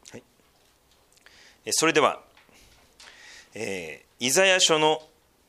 はい、それでは、イザヤ書の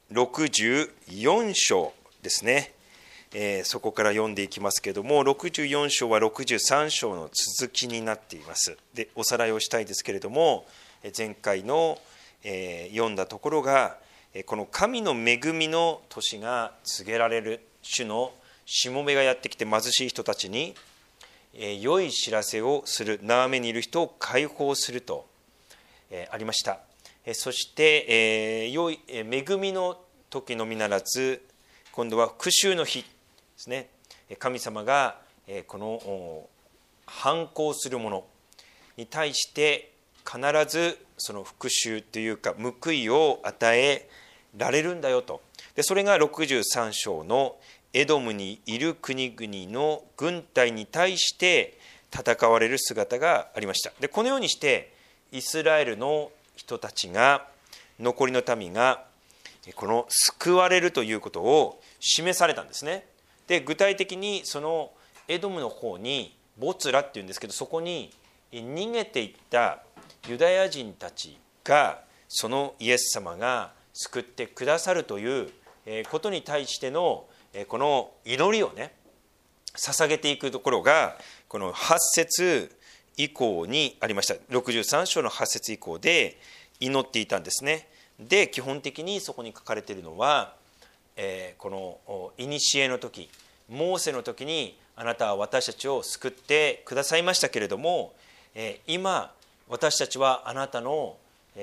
64章ですね、そこから読んでいきますけれども、64章は63章の続きになっています。で、おさらいをしたいですけれども、前回の、読んだところが、この神の恵みの年が告げられる、主のしもべがやってきて貧しい人たちに良い知らせをする、縄目にいる人を解放するとありました。そして良い恵みの時のみならず、今度は復讐の日ですね。神様がこの反抗する者に対して必ずその復讐というか報いを与えられるんだよと。でそれが63章のエドムにいる国々の軍隊に対して戦われる姿がありました。でこのようにしてイスラエルの人たちが、残りの民がこの救われるということを示されたんですね。で具体的にそのエドムの方にボツラっていうんですけど、そこに逃げていったユダヤ人たちがそのイエス様が救ってくださるということに対してのこの祈りをね捧げていくところがこの8節以降にありました。63章の8節以降で祈っていたんですね。で基本的にそこに書かれているのは、この古の時、モーセの時にあなたは私たちを救ってくださいましたけれども、今私たちはあなたの、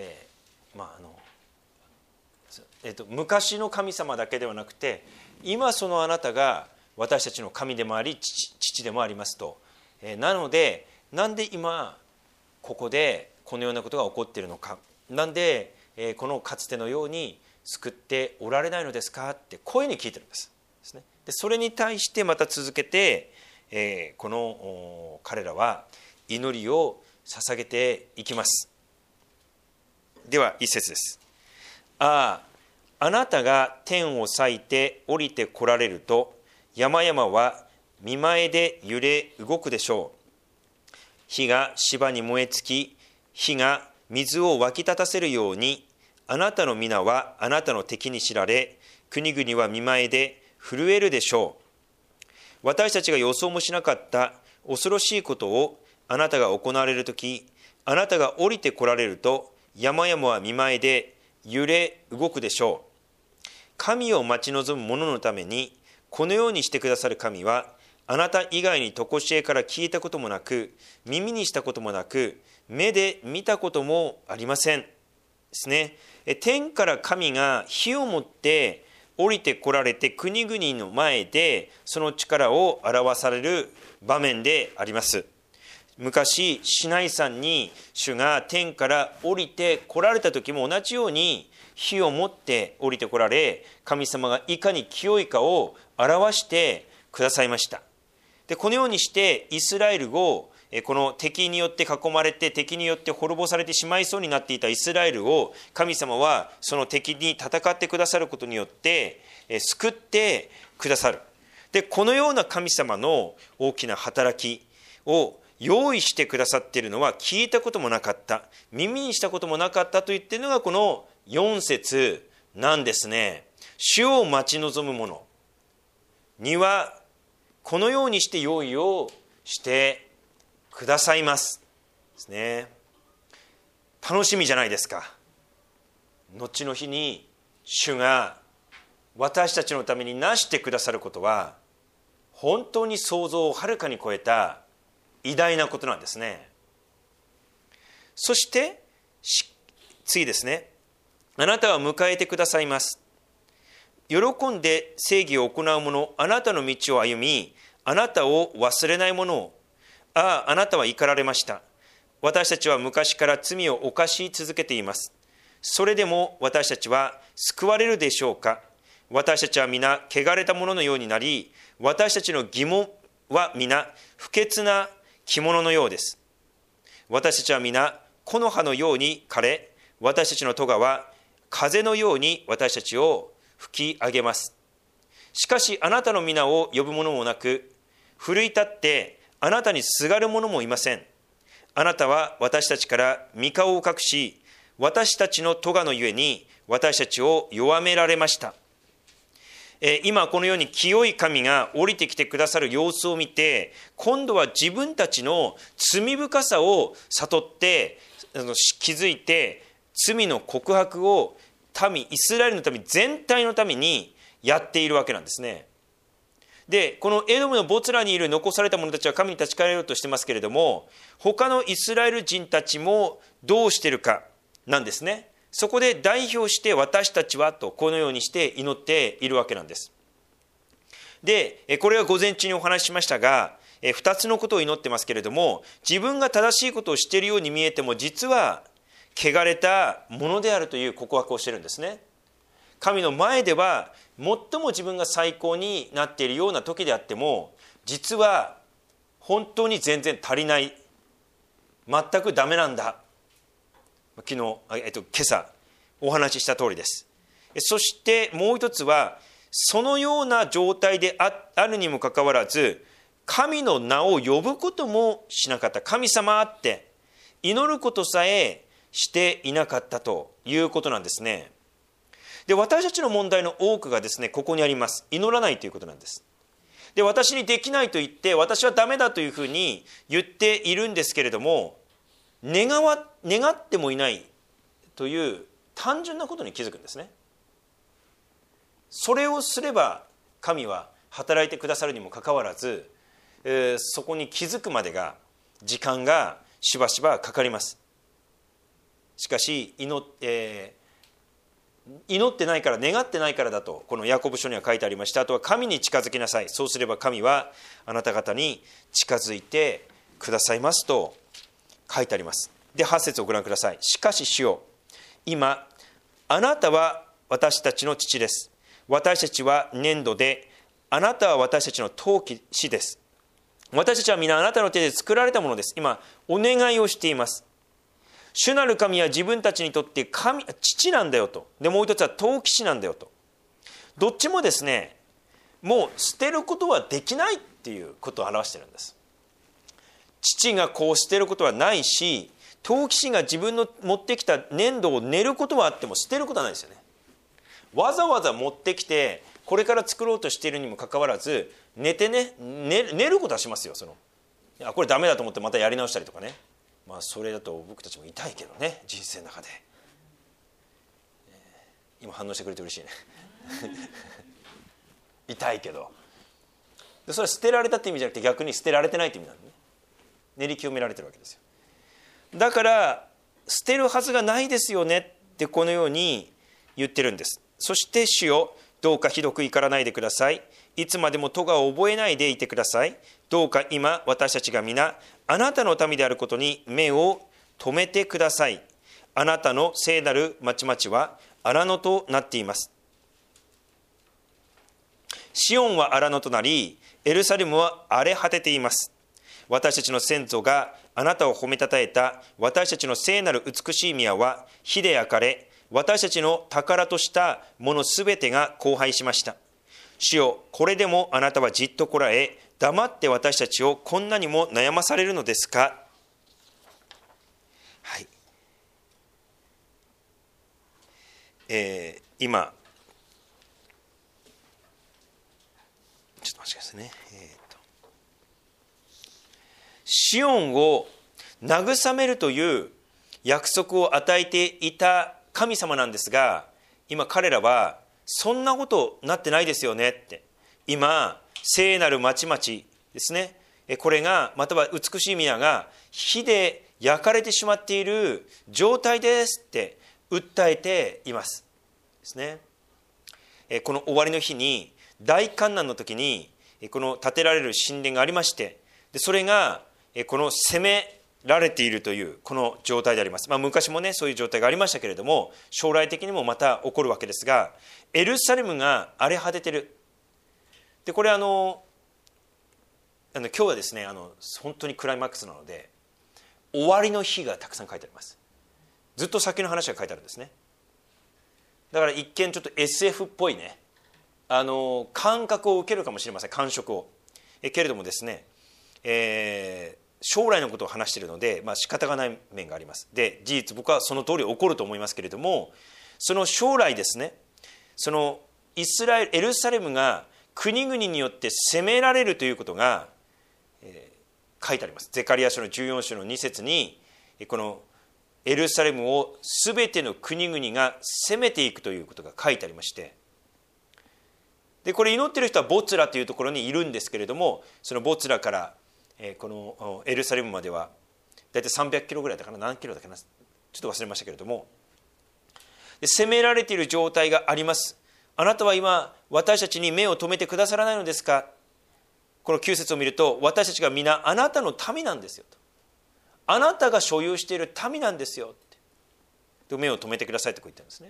昔の神様だけではなくて、今そのあなたが私たちの神でもあり 父でもありますと。なのでなんで今ここでこのようなことが起こっているのか、なんでこのかつてのように救っておられないのですかってこういうふうに聞いてるんです。でそれに対してまた続けて、この彼らは祈りを捧げていきます。では一節です。あなたが天を裂いて降りて来られると、山々は見前で揺れ動くでしょう。火が芝に燃え尽き、火が水を湧き立たせるように、あなたの皆はあなたの敵に知られ、国々は見前で震えるでしょう。私たちが予想もしなかった恐ろしいことをあなたが行われるとき、あなたが降りて来られると、山々は見前で揺れ動くでしょう。神を待ち望む者のために、このようにしてくださる神は、あなた以外に常しえから聞いたこともなく、耳にしたこともなく、目で見たこともありませんですね。天から神が火を持って降りてこられて、国々の前でその力を表される場面であります。昔シナイ山に主が天から降りてこられた時も同じように火を持って降りてこられ、神様がいかに清いかを表してくださいました。でこのようにしてイスラエルをこの敵によって囲まれて、敵によって滅ぼされてしまいそうになっていたイスラエルを、神様はその敵に戦ってくださることによって救ってくださる。でこのような神様の大きな働きを用意してくださっているのは、聞いたこともなかった、耳にしたこともなかったと言っているのがこの4節なんですね。主を待ち望む者にはこのようにして用意をしてくださいますですね。楽しみじゃないですか。後の日に主が私たちのためになしてくださることは、本当に想像をはるかに超えた偉大なことなんですね。そして次ですね。あなたは迎えてくださいます。喜んで正義を行う者、あなたの道を歩み、あなたを忘れない者を、あなたは怒られました。私たちは昔から罪を犯し続けています。それでも私たちは救われるでしょうか。私たちは皆汚れたもののようになり、私たちの疑問は皆不潔な着物のようです。私たちは皆木の葉のように枯れ、私たちの咎は風のように私たちを吹き上げます。しかしあなたの皆を呼ぶ者もなく、奮い立ってあなたにすがる者もいません。 あなたは私たちから御顔を隠し、私たちの咎のゆえに私たちを弱められました。今このように清い神が降りてきてくださる様子を見て、今度は自分たちの罪深さを悟って気づいて、罪の告白をイスラエルの民全体のためにやっているわけなんですね。で、このエドムのボツラにいる残された者たちは神に立ち返ろうとしてますけれども、他のイスラエル人たちもどうしているかなんですね。そこで代表して私たちはとこのようにして祈っているわけなんです。で、これは午前中にお話ししましたが、2つのことを祈ってますけれども、自分が正しいことをしているように見えても、実は汚れたものであるという告白をしているんですね。神の前では最も自分が最高になっているような時であっても、実は本当に全然足りない、全くダメなんだ。今朝お話しした通りです。そしてもう一つは、そのような状態であるにもかかわらず、神の名を呼ぶこともしなかった。神様って祈ることさえしていなかったということなんですね。で、私たちの問題の多くがですね、ここにあります。祈らないということなんです。で、私にできないと言って、私はダメだというふうに言っているんですけれども、願ってもいないという単純なことに気づくんですね。それをすれば神は働いてくださるにもかかわらず、そこに気づくまでが時間がしばしばかかります。しかし祈ってないから、願ってないからだとこのヤコブ書には書いてありました。あとは神に近づきなさい、そうすれば神はあなた方に近づいてくださいますと書いてあります。で、8節をご覧ください。しかし主よ、今あなたは私たちの父です。私たちは粘土で、あなたは私たちの陶器師です。私たちは皆あなたの手で作られたものです。今お願いをしています。主なる神は自分たちにとって父なんだよと。で、もう一つは陶器師なんだよと。どっちもですね、もう捨てることはできないっていうことを表しているんです。父がこう捨てることはないし、陶器師が自分の持ってきた粘土を練ることはあっても捨てることはないですよね。わざわざ持ってきてこれから作ろうとしているにもかかわらず、寝てね、練ることはしますよ。これダメだと思ってまたやり直したりとかね。それだと僕たちも痛いけどね、人生の中で。今反応してくれて嬉しいね痛いけど、でそれは捨てられたって意味じゃなくて、逆に捨てられてないって意味なんでね。練り清められてるわけですよ。だから捨てるはずがないですよねってこのように言ってるんです。そして主よ、どうかひどく怒らないでください。いつまでも咎を覚えないでいてください。どうか今私たちが皆あなたの民であることに目を留めてください。あなたの聖なる町々は荒野となっています。シオンは荒野となり、エルサレムは荒れ果てています。私たちの先祖があなたを褒めたたえた私たちの聖なる美しい宮は火で焼かれ、私たちの宝としたものすべてが荒廃しました。主よ、これでもあなたはじっとこらえ、黙って私たちをこんなにも悩まされるのですか。はい。今ちょっと待ってくださいね。シオンを慰めるという約束を与えていた神様なんですが、今彼らはそんなことなってないですよねって。今聖なる町々ですね、これがまたは美しい宮が火で焼かれてしまっている状態ですって訴えていますですね。この終わりの日に大観難の時にこの建てられる神殿がありまして、でそれがこの責められているというこの状態であります。昔もねそういう状態がありましたけれども、将来的にもまた起こるわけですが、エルサレムが荒れ果ててる。でこれ今日はですね本当にクライマックスなので終わりの日がたくさん書いてあります。ずっと先の話が書いてあるんですね。だから一見ちょっと SF っぽいね感覚を受けるかもしれません、感触を。けれどもですね、 将来のことを話しているので、仕方がない面があります。で、事実僕はその通り起こると思いますけれども、その将来ですね、そのエルサレムが国々によって攻められるということが、書いてあります。ゼカリヤ書の14章の2節に、このエルサレムをすべての国々が攻めていくということが書いてありまして、でこれ祈っている人はボツラというところにいるんですけれども、そのボツラからこのエルサレムまではだいたい300キロぐらいだかな、何キロだかな、ちょっと忘れましたけれども、で攻められている状態があります。あなたは今私たちに目を留めてくださらないのですか。この9節を見ると、私たちが皆あなたの民なんですよと、あなたが所有している民なんですよって目を留めてくださいとこう言ってるんですね。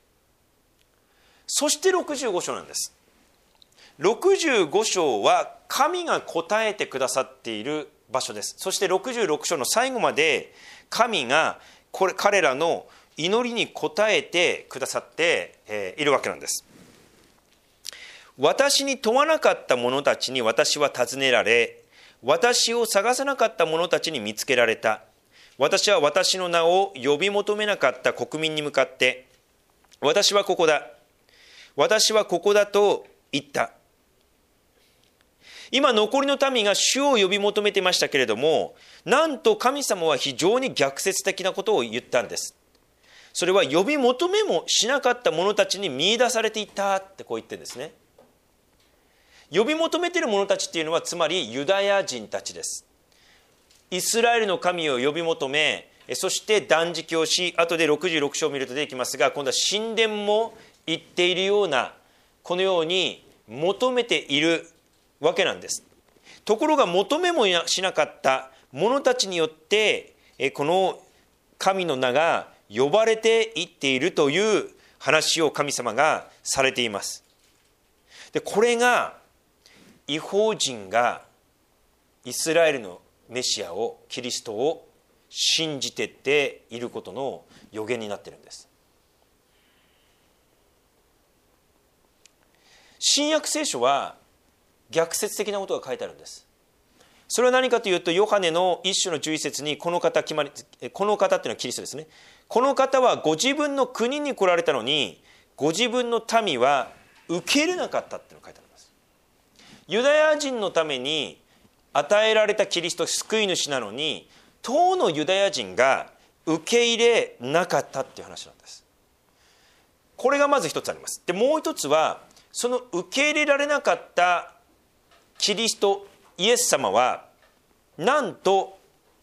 そして65章なんです。65章は神が答えてくださっている場所です。そして66章の最後まで神が彼らの祈りに応えてくださっているわけなんです。私に問わなかった者たちに私は尋ねられ、私を探さなかった者たちに見つけられた。私は私の名を呼び求めなかった国民に向かって、私はここだ、私はここだと言った。今残りの民が主を呼び求めていましたけれども、なんと神様は非常に逆説的なことを言ったんです。それは呼び求めもしなかった者たちに見出されていたってこう言ってるんですね。呼び求めている者たちっていうのはつまりユダヤ人たちです。イスラエルの神を呼び求め、そして断食をし、後で66章を見ると出てきますが、今度は神殿も行っているような、このように求めているわけなんです。ところが求めもしなかった者たちによってこの神の名が呼ばれていっているという話を神様がされています。でこれが異邦人がイスラエルのメシアを、キリストを信じてっていることの予言になっているんです。新約聖書は逆説的なことが書いてあるんです。それは何かというと、ヨハネの1章の11節にこの方っていうのはキリストですね。この方はご自分の国に来られたのに、ご自分の民は受け入れなかったっていうのが書いてあります。ユダヤ人のために与えられたキリスト、救い主なのに、当のユダヤ人が受け入れなかったっていう話なんです。これがまず一つあります。でもう一つは、その受け入れられなかったキリスト、イエス様はなんと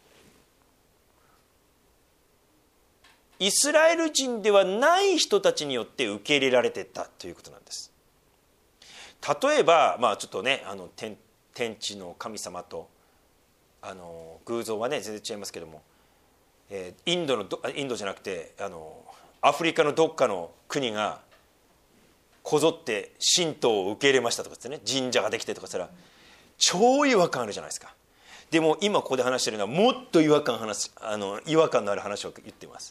イスラエル人ではない人たちによって受け入れられていったということなんです。例えば、ちょっとね、天地の神様と偶像はね全然違いますけども、インドじゃなくてアフリカのどっかの国がこぞって神道を受け入れましたとかですね、神社ができてとかしたら超違和感あるじゃないですか。でも今ここで話しているのはもっと違和感のある話を言っています。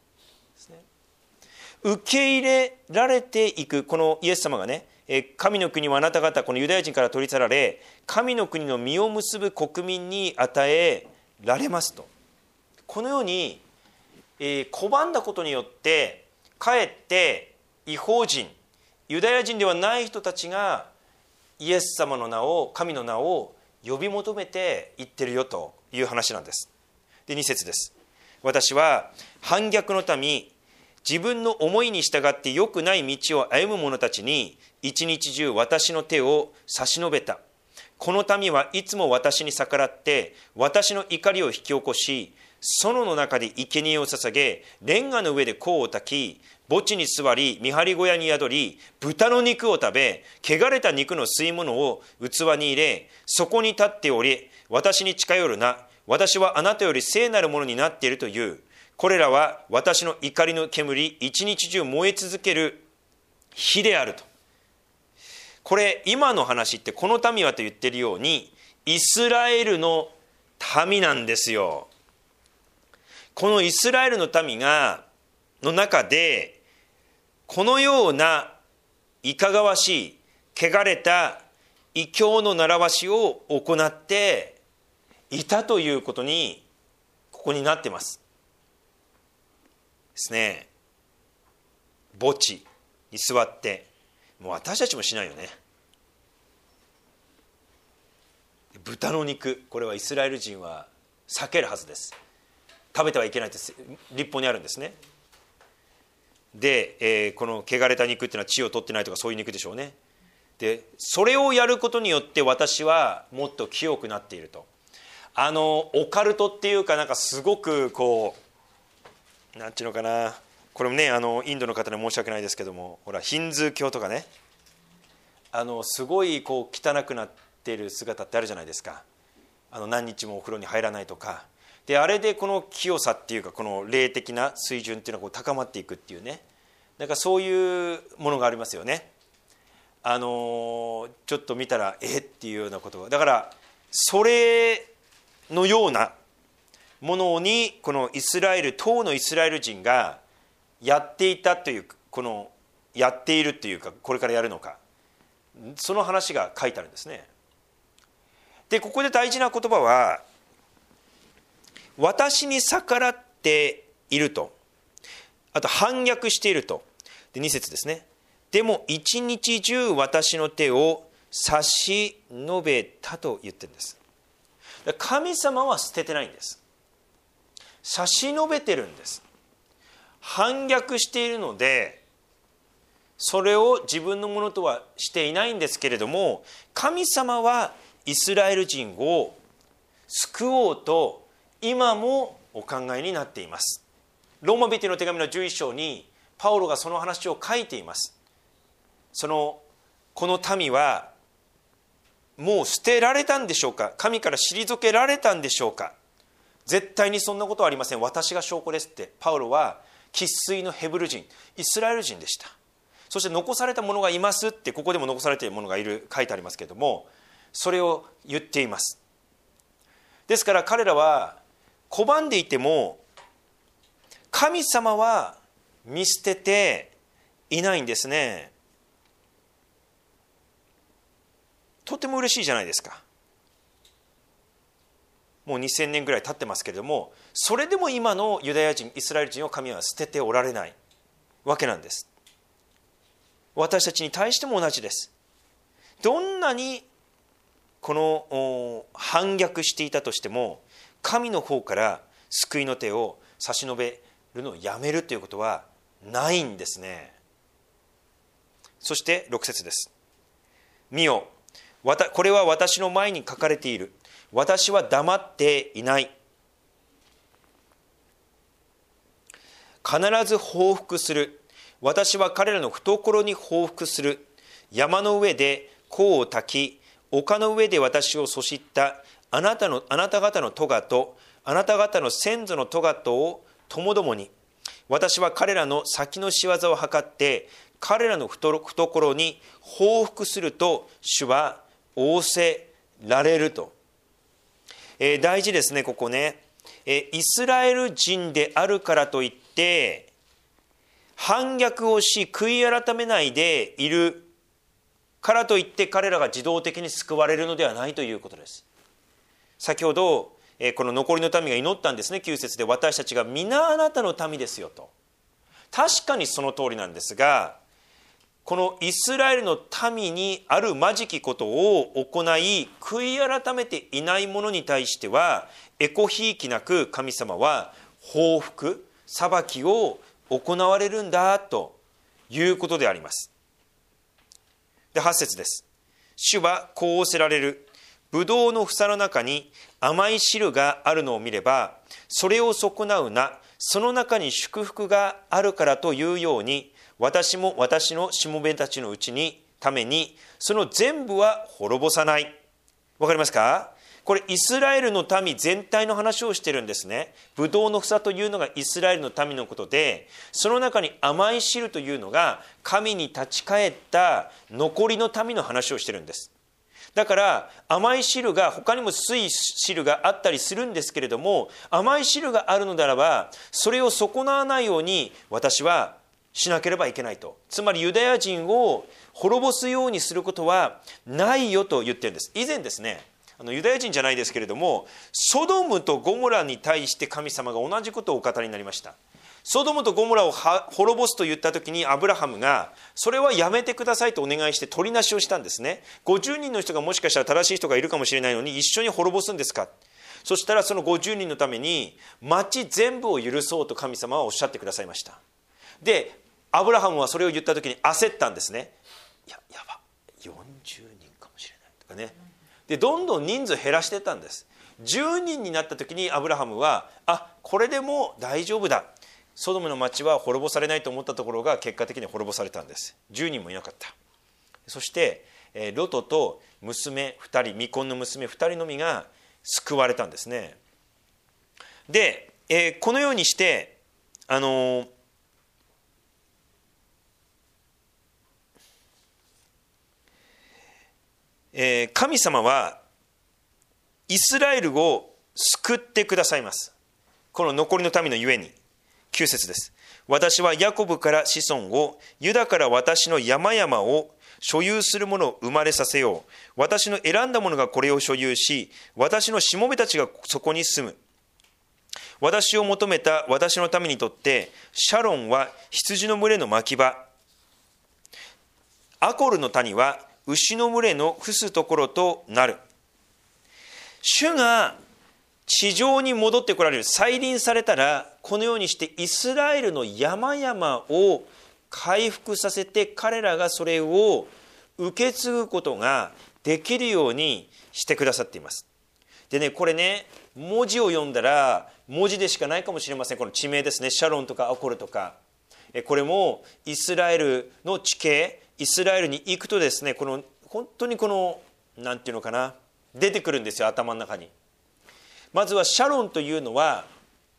受け入れられていくこのイエス様がね、神の国はあなた方このユダヤ人から取り去られ、神の国の実を結ぶ国民に与えられますと、このように、拒んだことによってかえって異邦人、ユダヤ人ではない人たちがイエス様の名を、神の名を呼び求めていってるよという話なんです。で2節です。私は反逆の民、自分の思いに従って良くない道を歩む者たちに一日中私の手を差し伸べた。この民はいつも私に逆らって私の怒りを引き起こし、園の中で生贄を捧げ、レンガの上で香を焚き、墓地に座り、見張り小屋に宿り、豚の肉を食べ、汚れた肉の吸い物を器に入れ、そこに立っており、私に近寄るな、私はあなたより聖なるものになっているという。これらは私の怒りの煙、一日中燃え続ける火であると。これ今の話って、この民はと言っているようにイスラエルの民なんですよ。このイスラエルの民の中でこのようないかがわしい汚れた異教の習わしを行っていたということにここになってますですね。墓地に座って、もう私たちもしないよね。豚の肉、これはイスラエル人は避けるはずです。食べてはいけないって律法にあるんですね。で、この汚れた肉っていうのは血を取ってないとかそういう肉でしょうね。でそれをやることによって私はもっと清くなっていると。オカルトっていうか、なんかすごくこうなんていうのかな、これもねインドの方に申し訳ないですけども、ほらヒンズー教とかね、すごいこう汚くなっている姿ってあるじゃないですか。何日もお風呂に入らないとかで、あれでこの清さっていうか、この霊的な水準っていうのがこう高まっていくっていうね、なんかそういうものがありますよね。ちょっと見たらっていうようなことが、だからそれのようなものにこの当のイスラエル人がやっていたという、このやっているというか、これからやるのか、その話が書いてあるんですね。でここで大事な言葉は、私に逆らっていると、あと反逆していると。で2節ですね。でも一日中私の手を差し伸べたと言ってるんです。神様は捨ててないんです。差し伸べてるんです。反逆しているのでそれを自分のものとはしていないんですけれども、神様はイスラエル人を救おうと今もお考えになっています。ローマ人の手紙の11章にパウロがその話を書いています。この民はもう捨てられたんでしょうか、神から退けられたんでしょうか。絶対にそんなことはありません、私が証拠ですって。パウロは生粋のヘブル人、イスラエル人でした。そして残された者がいますって、ここでも残されている者がいる書いてありますけれども、それを言っています。ですから彼らは拒んでいても神様は見捨てていないんですね。とても嬉しいじゃないですか。もう2000年ぐらい経ってますけれども、それでも今のユダヤ人、イスラエル人を神は捨てておられないわけなんです。私たちに対しても同じです。どんなにこの反逆していたとしても、神の方から救いの手を差し伸べるのをやめるということはないんですね。そして6節です。見よ、これは私の前に書かれている。私は黙っていない。必ず報復する。私は彼らの懐に報復する。山の上で甲を焚き、丘の上で私をそしったあなた方の咎とあなた方の先祖の咎とをともどもに、私は彼らの先の仕業を図って彼らの懐に報復すると主は仰せられると。大事ですね、ここね。イスラエル人であるからといって反逆をし悔い改めないでいるからといって彼らが自動的に救われるのではないということです。先ほどこの残りの民が祈ったんですね。9節で、私たちが皆あなたの民ですよと。確かにその通りなんですが、このイスラエルの民にあるまじきことを行い悔い改めていない者に対してはえこひいきなく神様は報復、裁きを行われるんだということであります。で8節です。主はこう仰せられる。ぶどうの房の中に甘い汁があるのを見ればそれを損なうな、その中に祝福があるからというように、私も私のしもべたちのうちにためにその全部は滅ぼさない。わかりますか？これイスラエルの民全体の話をしてるんですね。ブドウの房というのがイスラエルの民のことで、その中に甘い汁というのが神に立ち返った残りの民の話をしてるんです。だから甘い汁が他にも酸い汁があったりするんですけれども、甘い汁があるのならばそれを損なわないように私はしなければいけないと。つまりユダヤ人を滅ぼすようにすることはないよと言ってるんです。以前ですね、 ユダヤ人じゃないですけれども、ソドムとゴモラに対して神様が同じことをお語りになりました。ソドムとゴモラを滅ぼすと言った時にアブラハムがそれはやめてくださいとお願いして取りなしをしたんですね。50人の人がもしかしたら正しい人がいるかもしれないのに一緒に滅ぼすんですか。そしたらその50人のために町全部を許そうと神様はおっしゃってくださいました。でアブラハムはそれを言った時に焦ったんですね。やば40人かもしれないとかね。でどんどん人数減らしていったんです。10人になった時にアブラハムはこれでもう大丈夫だ、ソドムの町は滅ぼされないと思ったところが結果的に滅ぼされたんです。10人もいなかった。そしてロトと娘2人、未婚の娘2人のみが救われたんですね。で、このようにして神様はイスラエルを救ってくださいます。この残りの民のゆえに。9節です。私はヤコブから子孫を、ユダから私の山々を所有する者を生まれさせよう。私の選んだ者がこれを所有し、私のしもべたちがそこに住む。私を求めた私の民にとって、シャロンは羊の群れの牧場、アコルの谷は牛の群れの伏すところとなる。主が地上に戻ってこられる、再臨されたら、このようにしてイスラエルの山々を回復させて、彼らがそれを受け継ぐことができるようにしてくださっています。でね、これね、文字を読んだら文字でしかないかもしれません。この地名ですね、シャロンとかアコルとか、これもイスラエルの地形、イスラエルに行くとですね、この本当にこのなんていうのかな、出てくるんですよ、頭の中に。まずはシャロンというのは、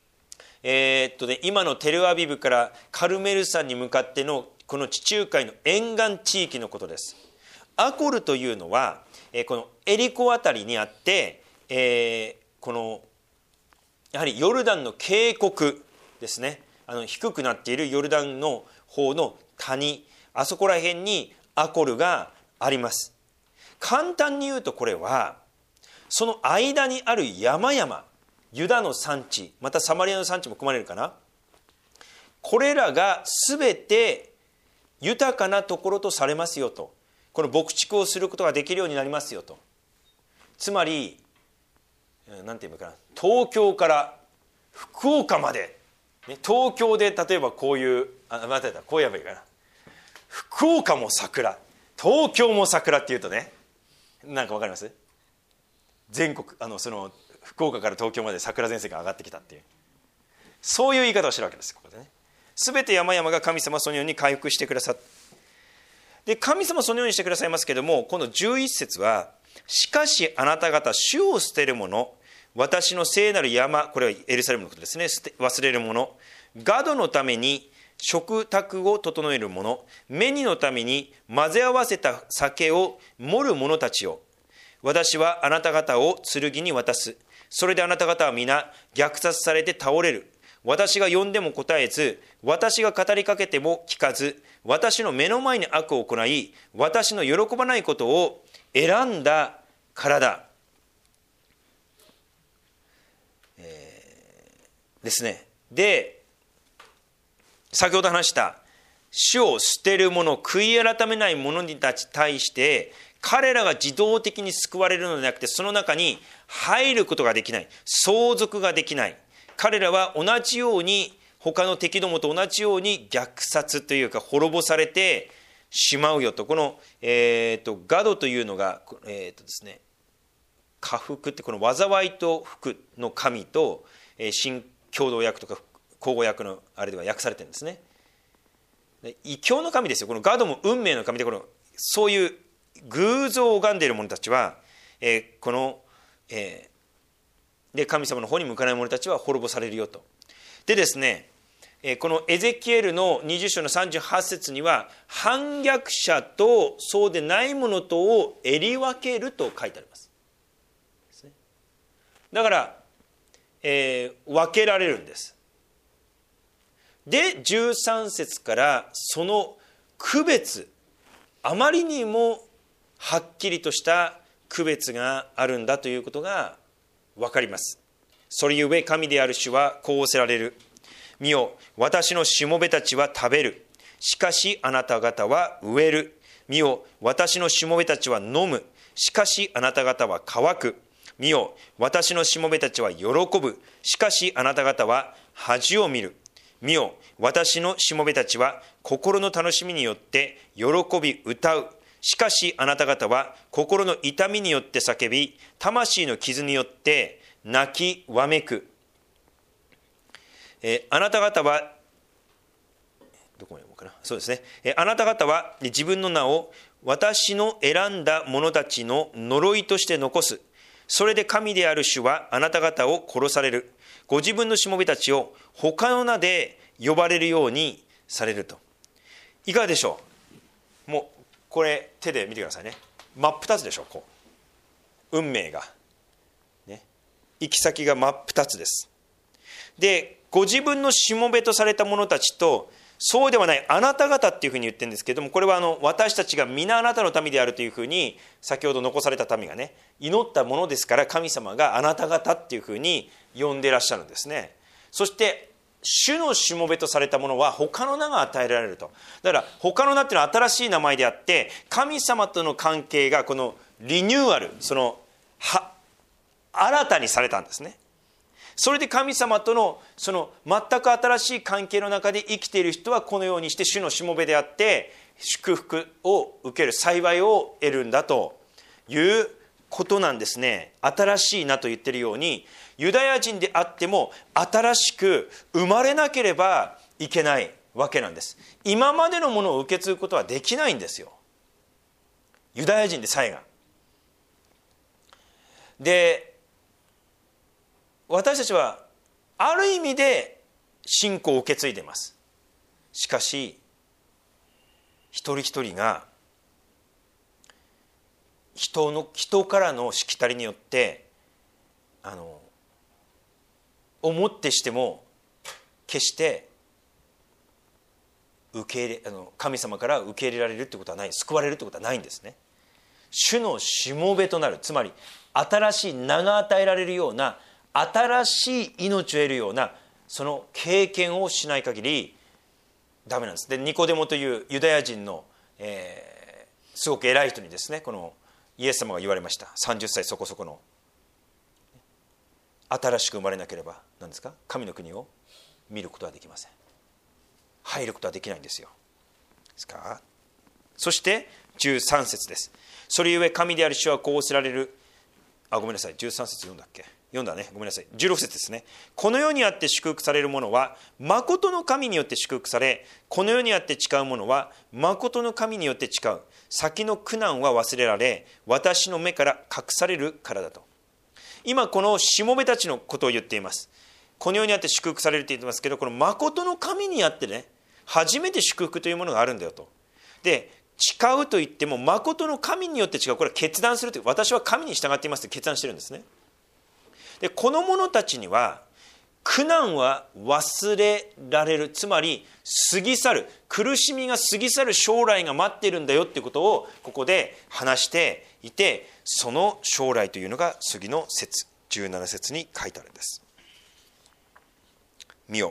今のテルアビブからカルメル山に向かってのこの地中海の沿岸地域のことです。アコルというのは、このエリコあたりにあって、このやはりヨルダンの渓谷ですね、低くなっているヨルダンの方の谷、あそこら辺にアコルがあります。簡単に言うと、これはその間にある山々、ユダの産地、またサマリアの産地も含まれるかな、これらが全て豊かなところとされますよと、この牧畜をすることができるようになりますよと。つまりなんていうのかな、東京から福岡まで、ね、東京で例えばこういうこうやばいかな、福岡も桜、東京も桜っていうとね、なんかわかります？全国その福岡から東京まで桜前線が上がってきたっていう、そういう言い方をしてるわけです。ここでね、全て山々が神様そのように回復してくださって、で神様そのようにしてくださいますけれども、この11節は、しかしあなた方主を捨てる者、私の聖なる山、これはエルサレムのことですね、忘れる者、ガドのために食卓を整える者、メニのために混ぜ合わせた酒を盛る者たちを、私はあなた方を剣に渡す。それであなた方は皆虐殺されて倒れる。私が呼んでも答えず、私が語りかけても聞かず、私の目の前に悪を行い、私の喜ばないことを選んだからだ。ですね。で、先ほど話した主を捨てる者、悔い改めない者に対して彼らが自動的に救われるのではなくて、その中に入ることができない、相続ができない、彼らは同じように他の敵どもと同じように虐殺というか滅ぼされてしまうよと。この、ガドというのが、ですね、家福ってこの災いと福の神と、新共同訳とか口語訳のあれでは訳されてるんですね。異教の神ですよ。このガドも運命の神で、このそういう偶像を拝んでいる者たちは、この、で神様の方に向かない者たちは滅ぼされるよと。でですね、このエゼキエルの20章の38節には、反逆者とそうでない者とを襟分けると書いてあります。だから、分けられるんです。で13節からその区別、あまりにもはっきりとした区別があるんだということが分かります。それゆえ神である主はこう仰せられる。見よ、私のしもべたちは食べる。しかしあなた方は飢える。見よ、私のしもべたちは飲む。しかしあなた方は乾く。見よ、私のしもべたちは喜ぶ。しかしあなた方は恥を見る。見よ、私のしもべたちは心の楽しみによって喜び歌う。しかしあなた方は心の痛みによって叫び、魂の傷によって泣きわめく。あなた方はどこまで読もうかな。そうですね。あなた方は自分の名を私の選んだ者たちの呪いとして残す。それで神である主はあなた方を殺される。ご自分のしもべたちを他の名で呼ばれるようにされると。いかがでしょう。もうこれ手で見てくださいね。真っ二つでしょ。こう運命が、ね、行き先が真っ二つです。で、ご自分のしもべとされた者たちと、そうではないあなた方っていうふうに言ってるんですけれども、これは私たちが皆あなたの民であるというふうに先ほど残された民がね祈ったものですから、神様があなた方っていうふうに呼んでいらっしゃるんですね。そして主のしもべとされたものは他の名が与えられると。だから他の名っていうのは新しい名前であって、神様との関係がこのリニューアル、新たにされたんですね。それで神様とのその全く新しい関係の中で生きている人はこのようにして主のしもべであって祝福を受ける、幸いを得るんだということなんですね。新しい名と言っているように、ユダヤ人であっても新しく生まれなければいけないわけなんです。今までのものを受け継ぐことはできないんですよ、ユダヤ人でさえが。で、私たちはある意味で信仰を受け継いでいます。しかし一人一人が人からのしきたりによって思ってしても決して神様から受け入れられるってことはない、救われるってことはないんですね。主のしもべとなる、つまり新しい名が与えられるような、新しい命を得るようなその経験をしない限りダメなんです。で、ニコデモというユダヤ人の、すごく偉い人にですね、このイエス様が言われました。30歳そこそこの、新しく生まれなければ何ですか、神の国を見ることはできません。入ることはできないんですよ。ですか。そして13節です。それゆえ神である主はこう仰せられる。ごめんなさい、13節読んだっけ。読んだね、ごめんなさい。16節ですね。この世にあって祝福される者は誠の神によって祝福され、この世にあって誓う者は誠の神によって誓う。先の苦難は忘れられ、私の目から隠されるからだと。今このしもべたちのことを言っています。この世にあって祝福されるって言ってますけど、この誠の神にあってね、初めて祝福というものがあるんだよと。で、誓うと言っても誠の神によって誓う。これは決断するという、私は神に従っていますと決断してるんですね。で、この者たちには苦難は忘れられる、つまり過ぎ去る、苦しみが過ぎ去る将来が待っているんだよっていうことをここで話していて、その将来というのが次の節、17節に書いてあるんです。見よ、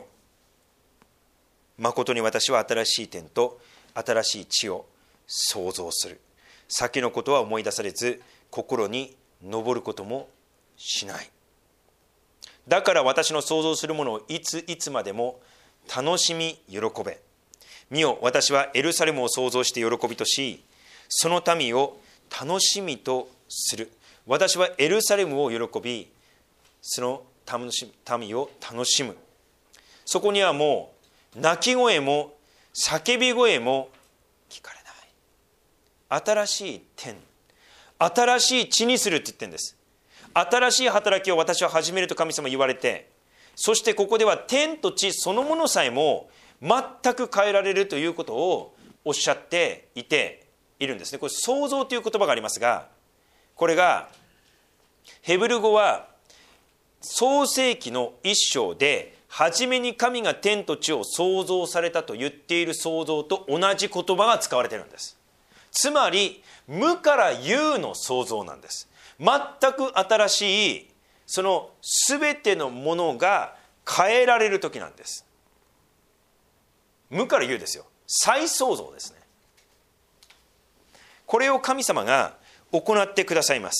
誠に私は新しい天と新しい地を創造する。先のことは思い出されず、心に上ることもしない。だから私の創造するものをいついつまでも楽しみ喜べ。見よ、私はエルサレムを創造して喜びとし、その民を楽しみとする。私はエルサレムを喜び、その民を楽しむ。そこにはもう泣き声も叫び声も聞かれない。新しい天、新しい地にするって言ってるんです。新しい働きを私は始めると神様言われて、そしてここでは天と地そのものさえも全く変えられるということをおっしゃっているんですね。これ創造という言葉がありますが、これがヘブル語は創世記の一章で初めに神が天と地を創造されたと言っている創造と同じ言葉が使われているんです。 つまり無から有の創造なんです。全く新しいその全てのものが変えられる時なんです。無から有ですよ。再創造ですね。これを神様が行ってくださいます。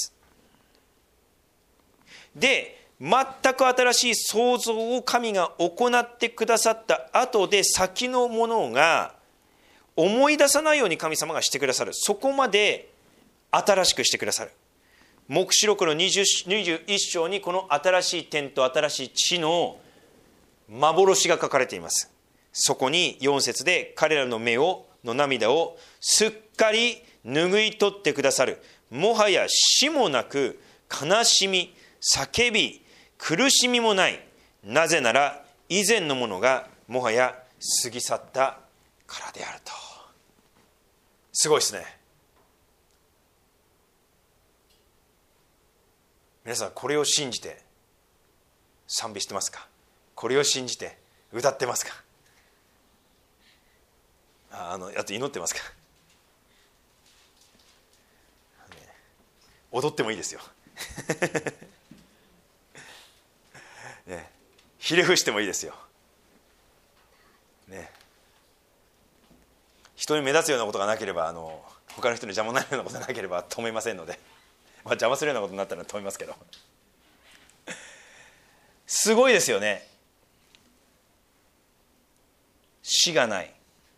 で、全く新しい創造を神が行ってくださった後で、先のものが思い出さないように神様がしてくださる。そこまで新しくしてくださる。黙示録の21章にこの新しい天と新しい地の幻が書かれています。そこに4節で、彼らの目の涙をすっかり拭い取ってくださる。もはや死もなく、悲しみ、叫び、苦しみもない。なぜなら以前のものがもはや過ぎ去ったからであると。すごいですね。皆さん、これを信じて賛美してますか？これを信じて歌ってますか？あと祈ってますか？踊ってもいいですよね、ひれ伏してもいいですよ、ね、人に目立つようなことがなければ、他の人に邪魔になるようなことがなければ止めませんので、邪魔するようなことになったら止めますけどすごいですよね。死がない。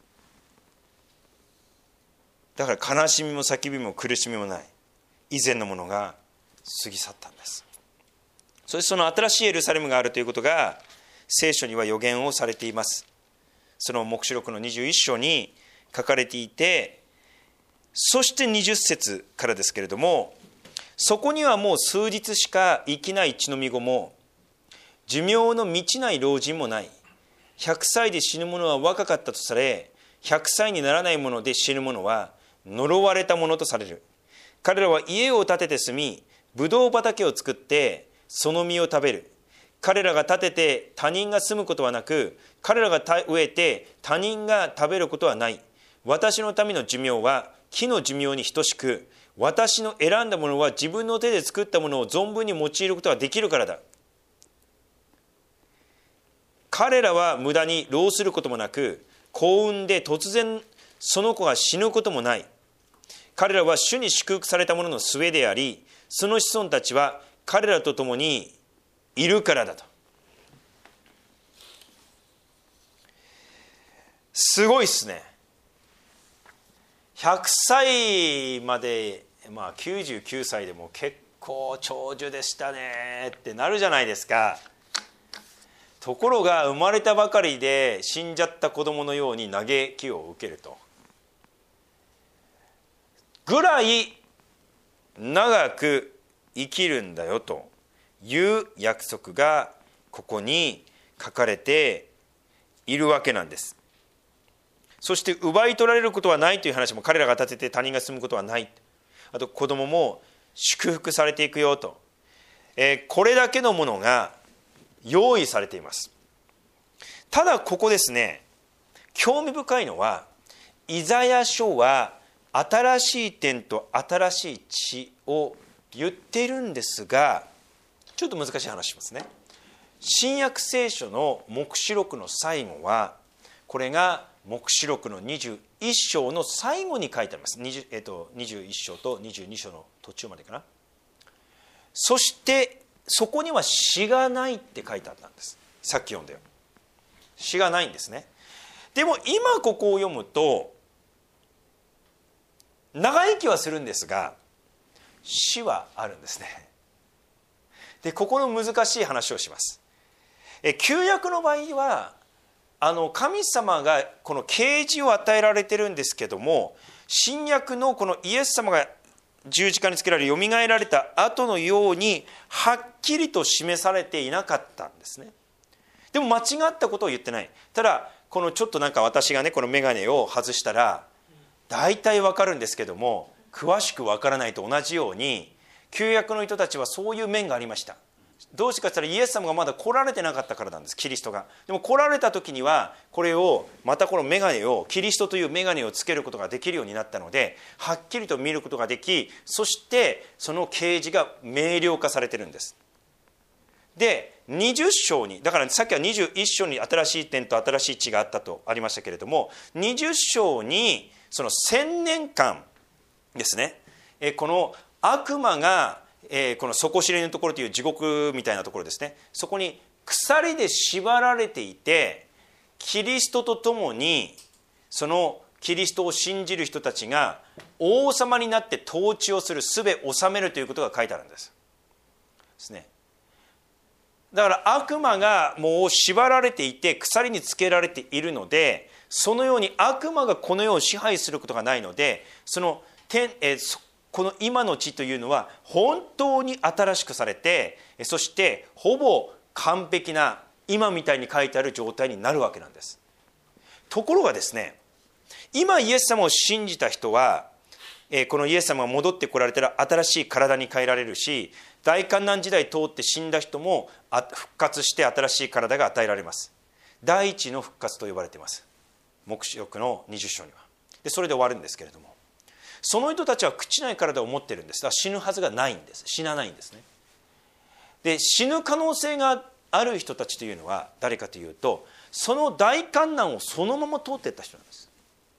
だから悲しみも叫びも苦しみもない。以前のものが過ぎ去ったんです。そしてその新しいエルサレムがあるということが聖書には予言をされています。その黙示録の21章に書かれていて、そして20節からですけれども、そこにはもう数日しか生きない血のみ子も、寿命の満ちない老人もない。100歳で死ぬ者は若かったとされ、100歳にならない者で死ぬ者は呪われた者とされる。彼らは家を建てて住み、ブドウ畑を作ってその実を食べる。彼らが建てて他人が住むことはなく、彼らが植えて他人が食べることはない。私の民の寿命は木の寿命に等しく、私の選んだものは自分の手で作ったものを存分に用いることができるからだ。彼らは無駄に労することもなく、幸運で突然その子が死ぬこともない。彼らは主に祝福された者の末であり、その子孫たちは彼らと共にいるからだと。すごいっすね。100歳まで、99歳でも結構長寿でしたねってなるじゃないですか。ところが生まれたばかりで死んじゃった子供のように嘆きを受けるとぐらい長く生きるんだよという約束がここに書かれているわけなんです。そして奪い取られることはないという話も、彼らが建てて他人が住むことはない。あと子供も祝福されていくよと、これだけのものが用意されています。ただここですね、興味深いのは、イザヤ書は新しい天と新しい地を言っているんですが、ちょっと難しい話しますね。新約聖書の黙示録の最後は、これが黙示録の21章の最後に書いてあります。21章と22章の途中までかな。そしてそこには死がないって書いてあったんです。さっき読んだよ。死がないんですね。でも今ここを読むと、長生きはするんですが死はあるんですね。でここの難しい話をします。旧約の場合は神様がこの啓示を与えられてるんですけども、新約のこのイエス様が十字架につけられよみがえられた後のようにはっきりと示されていなかったんですね。でも間違ったことを言ってない。ただこのちょっと私がねこの眼鏡を外したら大体わかるんですけども、詳しくわからないと同じように旧約の人たちはそういう面がありました。 どうしてかというとイエス様がまだ来られてなかったからなんです、キリストが。でも来られた時にはこれをまたこのメガネを、キリストというメガネをつけることができるようになったので、はっきりと見ることができ、そしてその啓示が明瞭化されているんです。で20章に、だからさっきは21章に新しい天と新しい地があったとありましたけれども、20章にその1000年間ですね、この悪魔がこの底知れぬところという地獄みたいなところですね、そこに鎖で縛られていて、キリストと共にそのキリストを信じる人たちが王様になって統治をする、すべを治めるということが書いてあるんですね。だから悪魔がもう縛られていて鎖につけられているので、そのように悪魔がこの世を支配することがないので、そのこの今の地というのは本当に新しくされて、そしてほぼ完璧な今みたいに書いてある状態になるわけなんです。ところがですね、今イエス様を信じた人は、このイエス様が戻ってこられたら新しい体に変えられるし、大患難時代通って死んだ人も復活して新しい体が与えられます。第一の復活と呼ばれています、黙示録の20章には。でそれで終わるんですけれども、その人たちは朽ちない体を持っているんです。だから死ぬはずがないんです。死なないんですね。で死ぬ可能性がある人たちというのは誰かというと、その大患難をそのまま通っていった人なんです。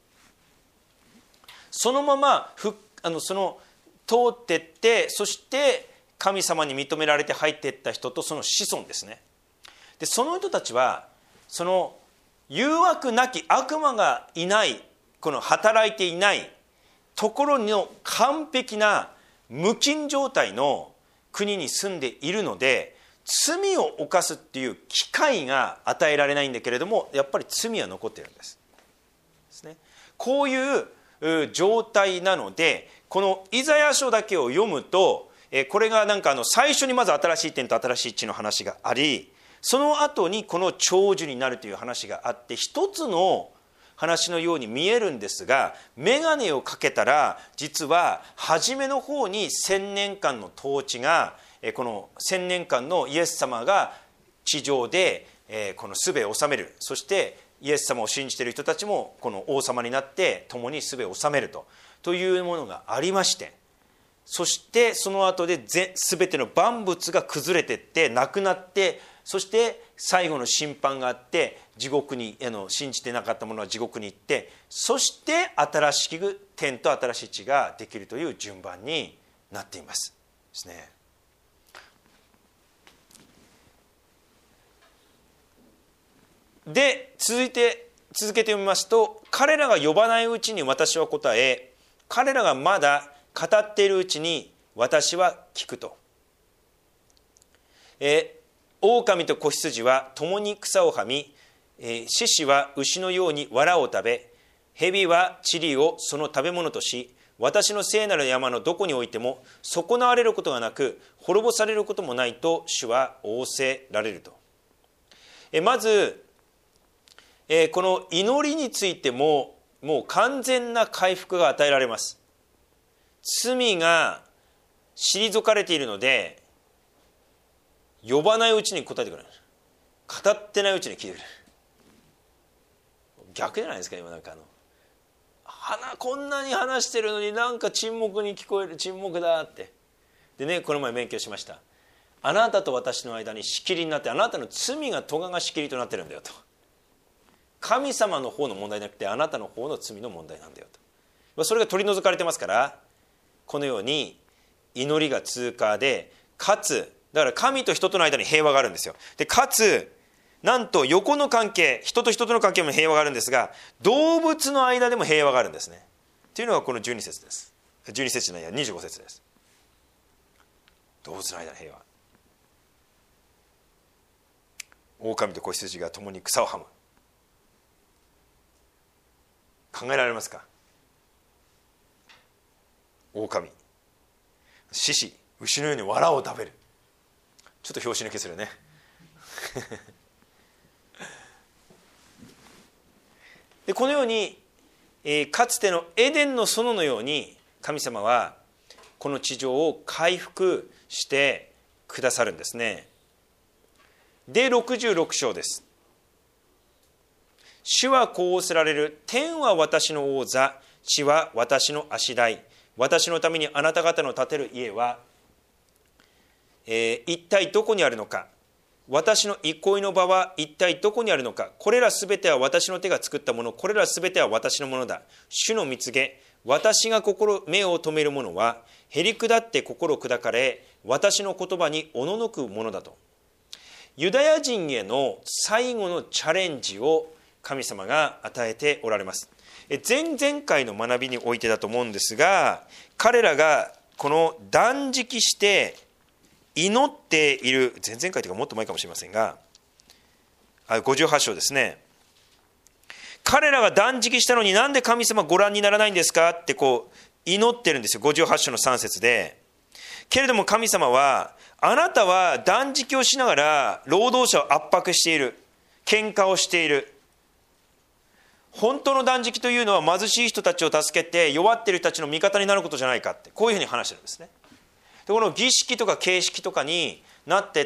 そのまま通っていって、そして神様に認められて入っていった人とその子孫ですね。でその人たちはその誘惑なき悪魔がいない、この働いていないところの完璧な無菌状態の国に住んでいるので、罪を犯すっていう機会が与えられないんだけれども、やっぱり罪は残っているんです。こういう状態なので、このイザヤ書だけを読むと、これがなんか最初にまず新しい天と新しい地の話があり、その後にこの長寿になるという話があって、一つの話のように見えるんですが、眼鏡をかけたら実は初めの方に1000年間の統治が、この1000年間のイエス様が地上でこのすべを治める、そしてイエス様を信じている人たちもこの王様になって共にすべを治めるというものがありまして、そしてその後で全ての万物が崩れていってなくなって、そして最後の審判があって、地獄に信じてなかったものは地獄に行って、そして新しく天と新しい地ができるという順番になっていますですね。で続けて読みますと、彼らが呼ばないうちに私は答え、彼らがまだ語っているうちに私は聞くと。狼と子羊は共に草をはみ、獅子は牛のように藁を食べ、蛇は塵をその食べ物とし、私の聖なる山のどこにおいても損なわれることがなく、滅ぼされることもないと主は仰せられると。まずこの祈りについてもう完全な回復が与えられます。罪が退かれているので、呼ばないうちに答えてくれる、語ってないうちに聞いてくれる。逆じゃないですか。今なんかこんなに話してるのになんか沈黙に聞こえる、沈黙だって。でね、この前勉強しました。あなたと私の間に仕切りになって、あなたの罪が咎が仕切りとなってるんだよと。神様の方の問題じゃなくて、あなたの方の罪の問題なんだよと。それが取り除かれてますから、このように祈りが通過で、かつだから神と人との間に平和があるんですよ。でかつなんと横の関係、人と人との関係も平和があるんですが、動物の間でも平和があるんですね。というのがこの12節です。12節じゃないや、25節です。動物の間の平和。狼と子羊が共に草をはむ。考えられますか。狼、獅子、牛のように藁を食べる。ちょっと拍子抜けするねでこのように、かつてのエデンの園のように神様はこの地上を回復してくださるんですね。 で66章です。主はこう仰せられる。天は私の王座、地は私の足台。私のためにあなた方の建てる家は、一体どこにあるのか。私の憩いの場は一体どこにあるのか。これらすべては私の手が作ったもの。これらすべては私のものだ。主の蜜げ。私が目を留めるものはへり下って心砕かれ、私の言葉におののくものだと。ユダヤ人への最後のチャレンジを神様が与えておられます。前々回の学びにおいてだと思うんですが、彼らがこの断食して祈っている、前々回というかもっと前かもしれませんが、58章ですね。彼らが断食したのになんで神様ご覧にならないんですかって祈ってるんですよ。58章の3節で。けれども神様は、あなたは断食をしながら労働者を圧迫している、喧嘩をしている。本当の断食というのは貧しい人たちを助けて弱っている人たちの味方になることじゃないかって、こういうふうに話してるんですね。でこの儀式とか形式とかになっていって、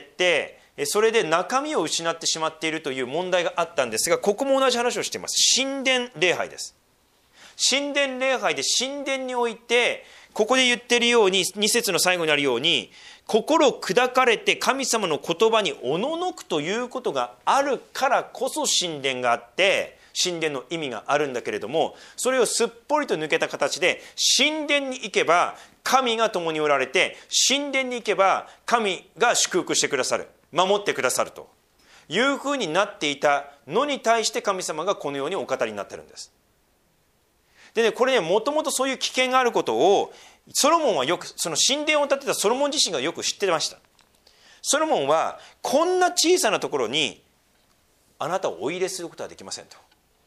それで中身を失ってしまっているという問題があったんですが、ここも同じ話をしています。神殿礼拝です。神殿礼拝で神殿において、ここで言っているように、2節の最後にあるように、心砕かれて神様の言葉におののくということがあるからこそ神殿があって、神殿の意味があるんだけれども、それをすっぽりと抜けた形で、神殿に行けば神が共におられて、神殿に行けば神が祝福してくださる、守ってくださるというふうになっていたのに対して、神様がこのようにお語りになっているんです。でね、これね、もともとそういう危険があることをソロモンはよく、その神殿を建てたソロモン自身がよく知ってました。ソロモンは、こんな小さなところにあなたをお入れすることはできませんと。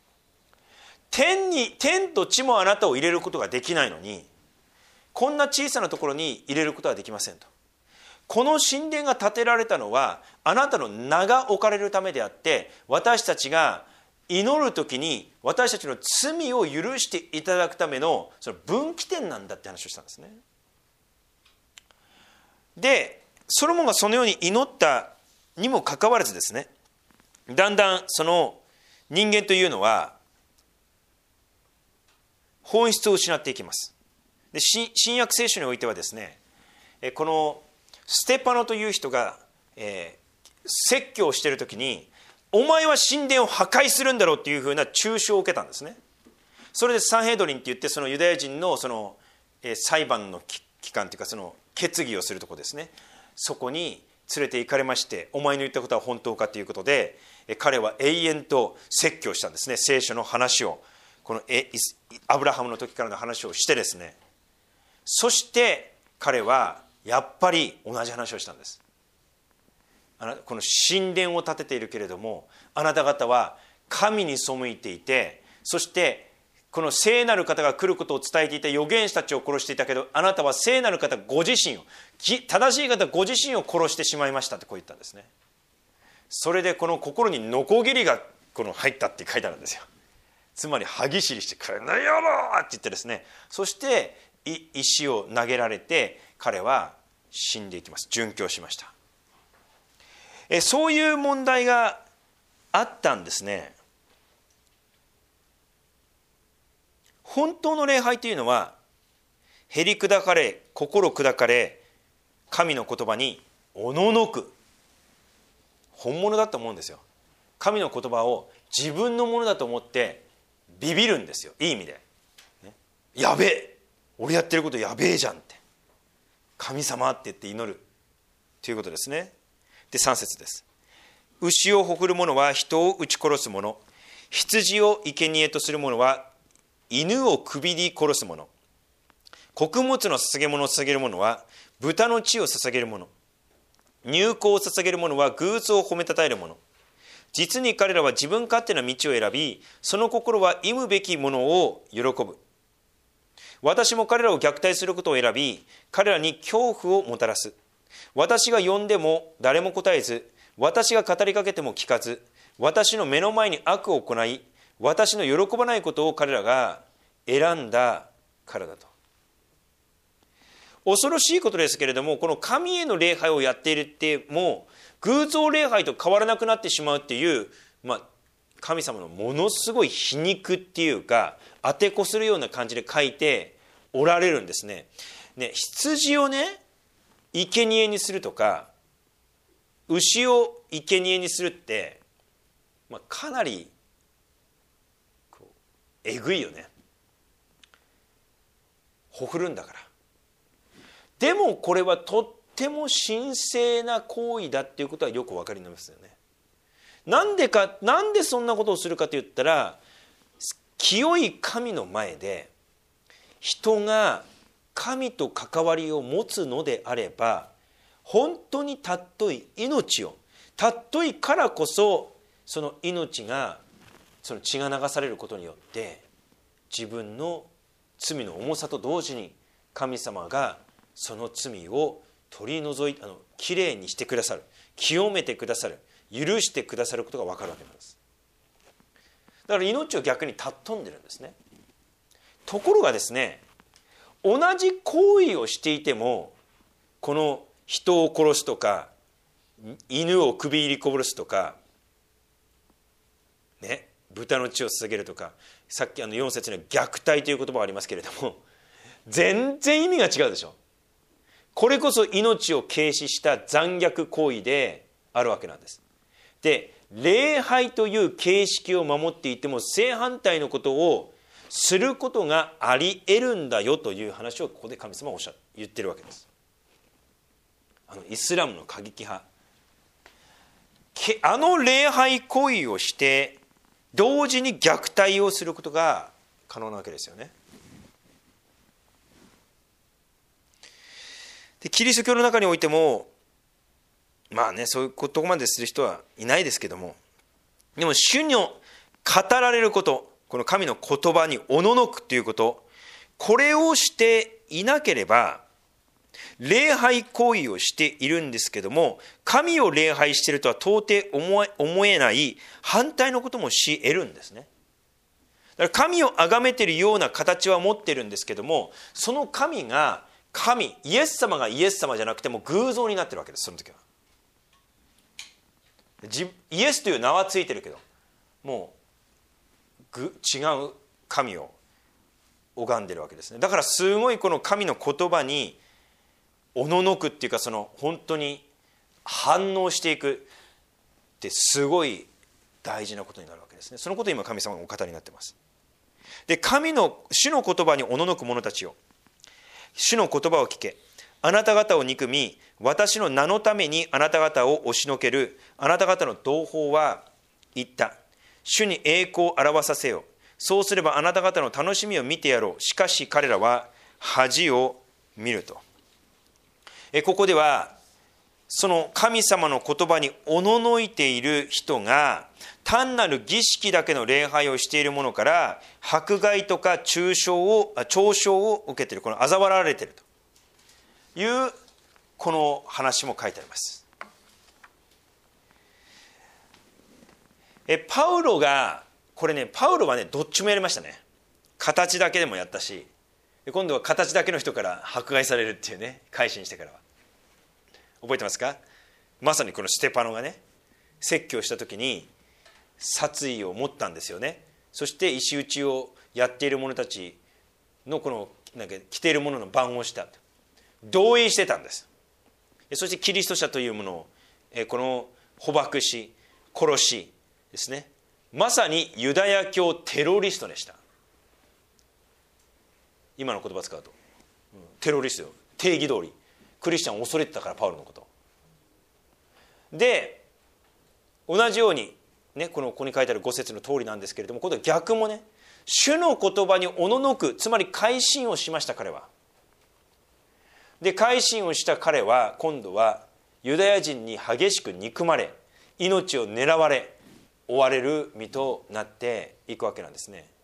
天と地もあなたを入れることができないのに、こんな小さなところに入れることはできませんと。この神殿が建てられたのはあなたの名が置かれるためであって、私たちが祈るときに私たちの罪を許していただくためのその分岐点なんだって話をしたんですね。でソロモンがそのように祈ったにもかかわらずですね、だんだんその人間というのは本質を失っていきます。で新約聖書においてはですね、このステパノという人が、説教をしているときに、お前は神殿を破壊するんだろうというふうな中傷を受けたんですね。それでサンヘドリンって言って、そのユダヤ人のその、裁判の機関というか、その決議をするところですね、そこに連れて行かれまして、お前の言ったことは本当かということで、彼は永遠と説教したんですね。聖書の話を、このアブラハムの時からの話をしてですね、そして彼はやっぱり同じ話をしたんです。この神殿を建てているけれども、あなた方は神に背いていて、そしてこの聖なる方が来ることを伝えていた預言者たちを殺していたけど、あなたは聖なる方ご自身を、正しい方ご自身を殺してしまいましたってこう言ったんですね。それでこの心にノコギリがこの入ったって書いてあるんですよ。つまり歯ぎしりして、この野郎って言ってですね、そして石を投げられて彼は死んでいきます。殉教しました。そういう問題があったんですね。本当の礼拝というのは、へり砕かれ、心砕かれ、神の言葉におののく、本物だと思うんですよ。神の言葉を自分のものだと思ってビビるんですよ、いい意味で、ね、やべえ、俺やってることやべえじゃんって、神様って言って祈るということですね。で3節です。牛をほふる者は人を撃ち殺す者、羊を生贄とする者は犬を首に殺す者、穀物の捧げ物を捧げる者は豚の血を捧げる者、乳香を捧げる者は偶像を褒めたたえる者、実に彼らは自分勝手な道を選び、その心は忌むべきものを喜ぶ。私も彼らを虐待することを選び、彼らに恐怖をもたらす。私が呼んでも誰も答えず、私が語りかけても聞かず、私の目の前に悪を行い、私の喜ばないことを彼らが選んだからだと。恐ろしいことですけれども、この神への礼拝をやっているっても偶像礼拝と変わらなくなってしまうっていう、神様のものすごい皮肉っていうか当てこするような感じで書いておられるんですね。羊をね生贄にするとか牛を生贄にするって、かなりえぐいよね。ほふるんだから。でもこれはとっても神聖な行為だっていうことはよくお分かりになりますよね。なんでそんなことをするかと言ったら、清い神の前で人が神と関わりを持つのであれば、本当に尊い命を、尊いからこそその命が、その血が流されることによって自分の罪の重さと同時に神様がその罪を取り除いきれいにしてくださる、清めてくださる、許してくださることが分かるわけなんです。だから命を逆に尊んでるんですね。ところがですね、同じ行為をしていても、この人を殺すとか犬を首入りこぼすとかね、豚の血を捧げるとか、さっき4節には虐待という言葉がありますけれども、全然意味が違うでしょ。これこそ命を軽視した残虐行為であるわけなんです。で、礼拝という形式を守っていても正反対のことをすることがあり得るんだよという話をここで神様は言ってるわけです。イスラムの過激派、礼拝行為をして同時に虐待をすることが可能なわけですよね。で、キリスト教の中においてもそういうとこまでする人はいないですけども、でも主の語られること、この神の言葉におののくということ、これをしていなければ礼拝行為をしているんですけども、神を礼拝しているとは到底思えない反対のこともし得るんですね。だから神を崇めているような形は持ってるんですけども、その神がイエス様がイエス様じゃなくても偶像になってるわけです。その時はイエスという名はついてるけど、もう違う神を拝んでるわけですね。だからすごいこの神の言葉におののくっていうか、その本当に反応していくってすごい大事なことになるわけですね。そのことを今神様がお語りになっています。で、主の言葉におののく者たちよ、主の言葉を聞け。あなた方を憎み、私の名のためにあなた方を押しのけるあなた方の同胞は言った。主に栄光を表させよ。そうすればあなた方の楽しみを見てやろう。しかし彼らは恥を見ると。ここではその神様の言葉におののいている人が単なる儀式だけの礼拝をしているものから迫害とか嘲笑を受けている、この嘲笑われているというこの話も書いてあります。パウロはどっちもやりましたね。形だけでもやったし、今度は形だけの人から迫害されるっていうね、改心してからは。覚えてますか？まさにこのステパノがね、説教した時に殺意を持ったんですよね。そして石打ちをやっている者たちのこの着ているものの番をしたと同意してたんです。そしてキリスト者というものをこの捕獲し殺しですね、まさにユダヤ教テロリストでした。今の言葉使うとテロリストよ、定義通りクリスチャンを恐れてたから、パウロのことで、同じようにね、ここに書いてある5節の通りなんですけれども、今度は逆もね、主の言葉におののく、つまり改心をしました彼は。で、改心をした彼は今度はユダヤ人に激しく憎まれ、命を狙われ追われる身となっていくわけなんですね。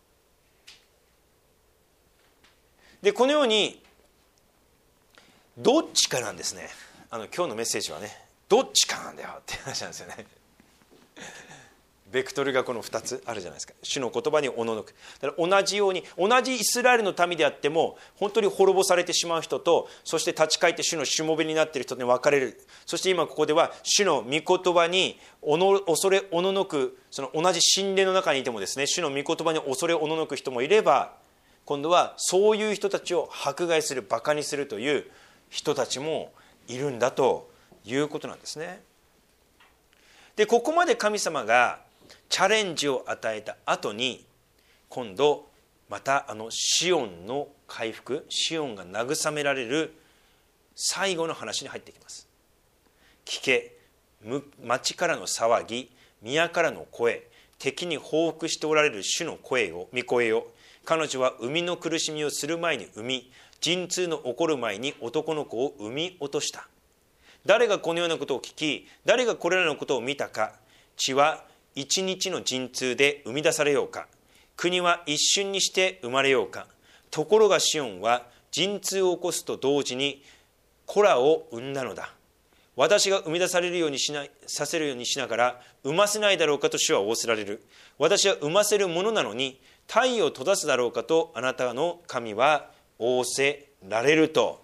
で、このようにどっちかなんですね。今日のメッセージはね、どっちかなんだよって話なんですよね。 ベクトルがこの2つあるじゃないですか。主の言葉におののく。だから同じように、同じイスラエルの民であっても本当に滅ぼされてしまう人と、そして立ち返って主のしもべになっている人に分かれる。そして今ここでは主の御言葉に恐れおののく、その同じ神殿の中にいてもですね、主の御言葉に恐れおののく人もいれば、今度はそういう人たちを迫害する、バカにするという人たちもいるんだということなんですね。でここまで神様がチャレンジを与えた後に、今度またシオンの回復、シオンが慰められる最後の話に入ってきます。聞け、町からの騒ぎ、宮からの声、敵に報復しておられる主の声を、御声を。彼女は生みの苦しみをする前に産み、陣痛の起こる前に男の子を産み落とした。誰がこのようなことを聞き、誰がこれらのことを見たか。地は一日の陣痛で生み出されようか。国は一瞬にして生まれようか。ところがシオンは陣痛を起こすと同時に子らを産んだのだ。私が生み出されるようにさせるようにしながら産ませないだろうかと主は仰せられる。私は産ませるものなのに太陽を閉ざすだろうかとあなたの神は仰せられると。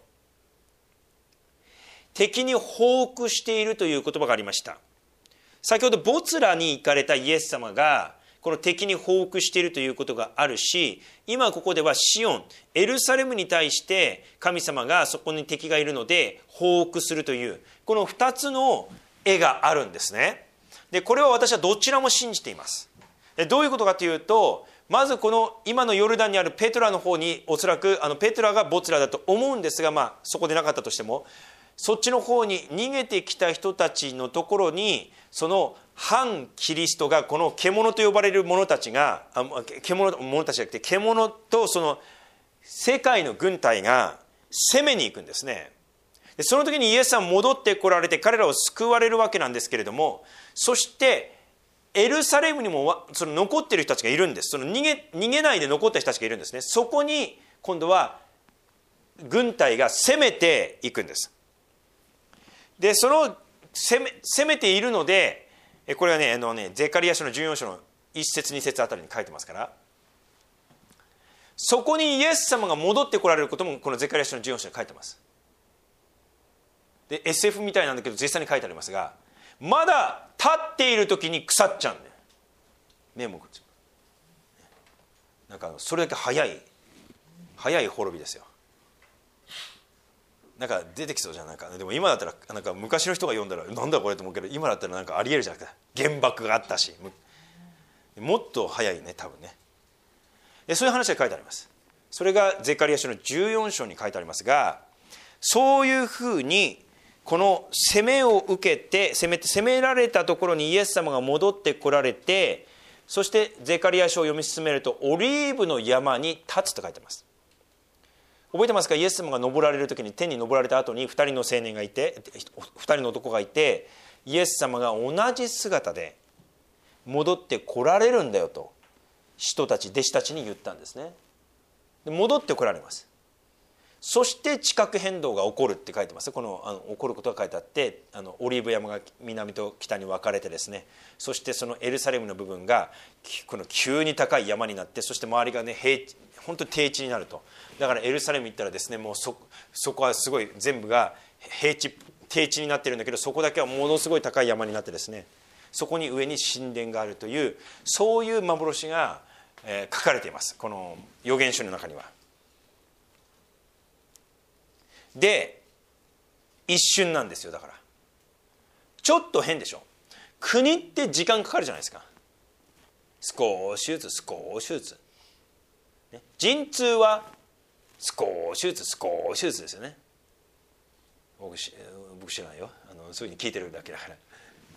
敵に報復しているという言葉がありました。先ほどボツラに行かれたイエス様がこの敵に報復しているということがあるし、今ここではシオン、エルサレムに対して神様がそこに敵がいるので報復するという、この2つの絵があるんですね。でこれは私はどちらも信じています。どういうことかというと、まずこの今のヨルダンにあるペトラの方に、おそらくペトラがボツラだと思うんですが、そこでなかったとしても、そっちの方に逃げてきた人たちのところに、その反キリストが、この獣と呼ばれる者たちが、獣じゃなくて獣とその世界の軍隊が攻めに行くんですね。でその時にイエスさん戻ってこられて彼らを救われるわけなんですけれども、そしてエルサレムにもその残っている人たちがいるんです。その逃げないで残った人たちがいるんですね。そこに今度は軍隊が攻めていくんです。でその攻めているので、これはねゼカリヤ書の14章の1節2節あたりに書いてますから、そこにイエス様が戻ってこられることもこのゼカリヤ書の14章に書いてます。で SF みたいなんだけど実際に書いてありますが、まだ立っている時に腐っちゃうんだよ。目もくっちゃう。なんかそれだけ早い滅びですよ。なんか出てきそうじゃん。なんかでも今だったらなんか昔の人が読んだらなんだこれと思うけど、今だったらなんかありえるじゃなくて、原爆があったし、もっと早いね多分ね。でそういう話が書いてあります。それがゼカリヤ書の14章に書いてありますが、そういうふうにこの攻めを受けて攻められたところにイエス様が戻ってこられて、そしてゼカリヤ書を読み進めるとオリーブの山に立つと書いてます。覚えてますか？イエス様が登られる時に、天に登られた後に2人の青年がいて、2人の男がいて、イエス様が同じ姿で戻ってこられるんだよと弟子たちに言ったんですね。で戻ってこられます。そして地殻変動が起こるって書いてます。この起こることが書いてあって、オリーブ山が南と北に分かれてですね、そしてそのエルサレムの部分がこの急に高い山になって、そして周りがね本当に低地になると。だからエルサレム行ったらですね、もうそこはすごい全部が低地になってるんだけど、そこだけはものすごい高い山になってですね、そこに上に神殿があるという、そういう幻が、書かれています、この預言書の中には。で一瞬なんですよ。だからちょっと変でしょ。国って時間かかるじゃないですか。少しずつ少しずつ、ね、陣痛は少しずつ少しずつですよね。僕知らないよ、そういうふうに聞いてるだけだから。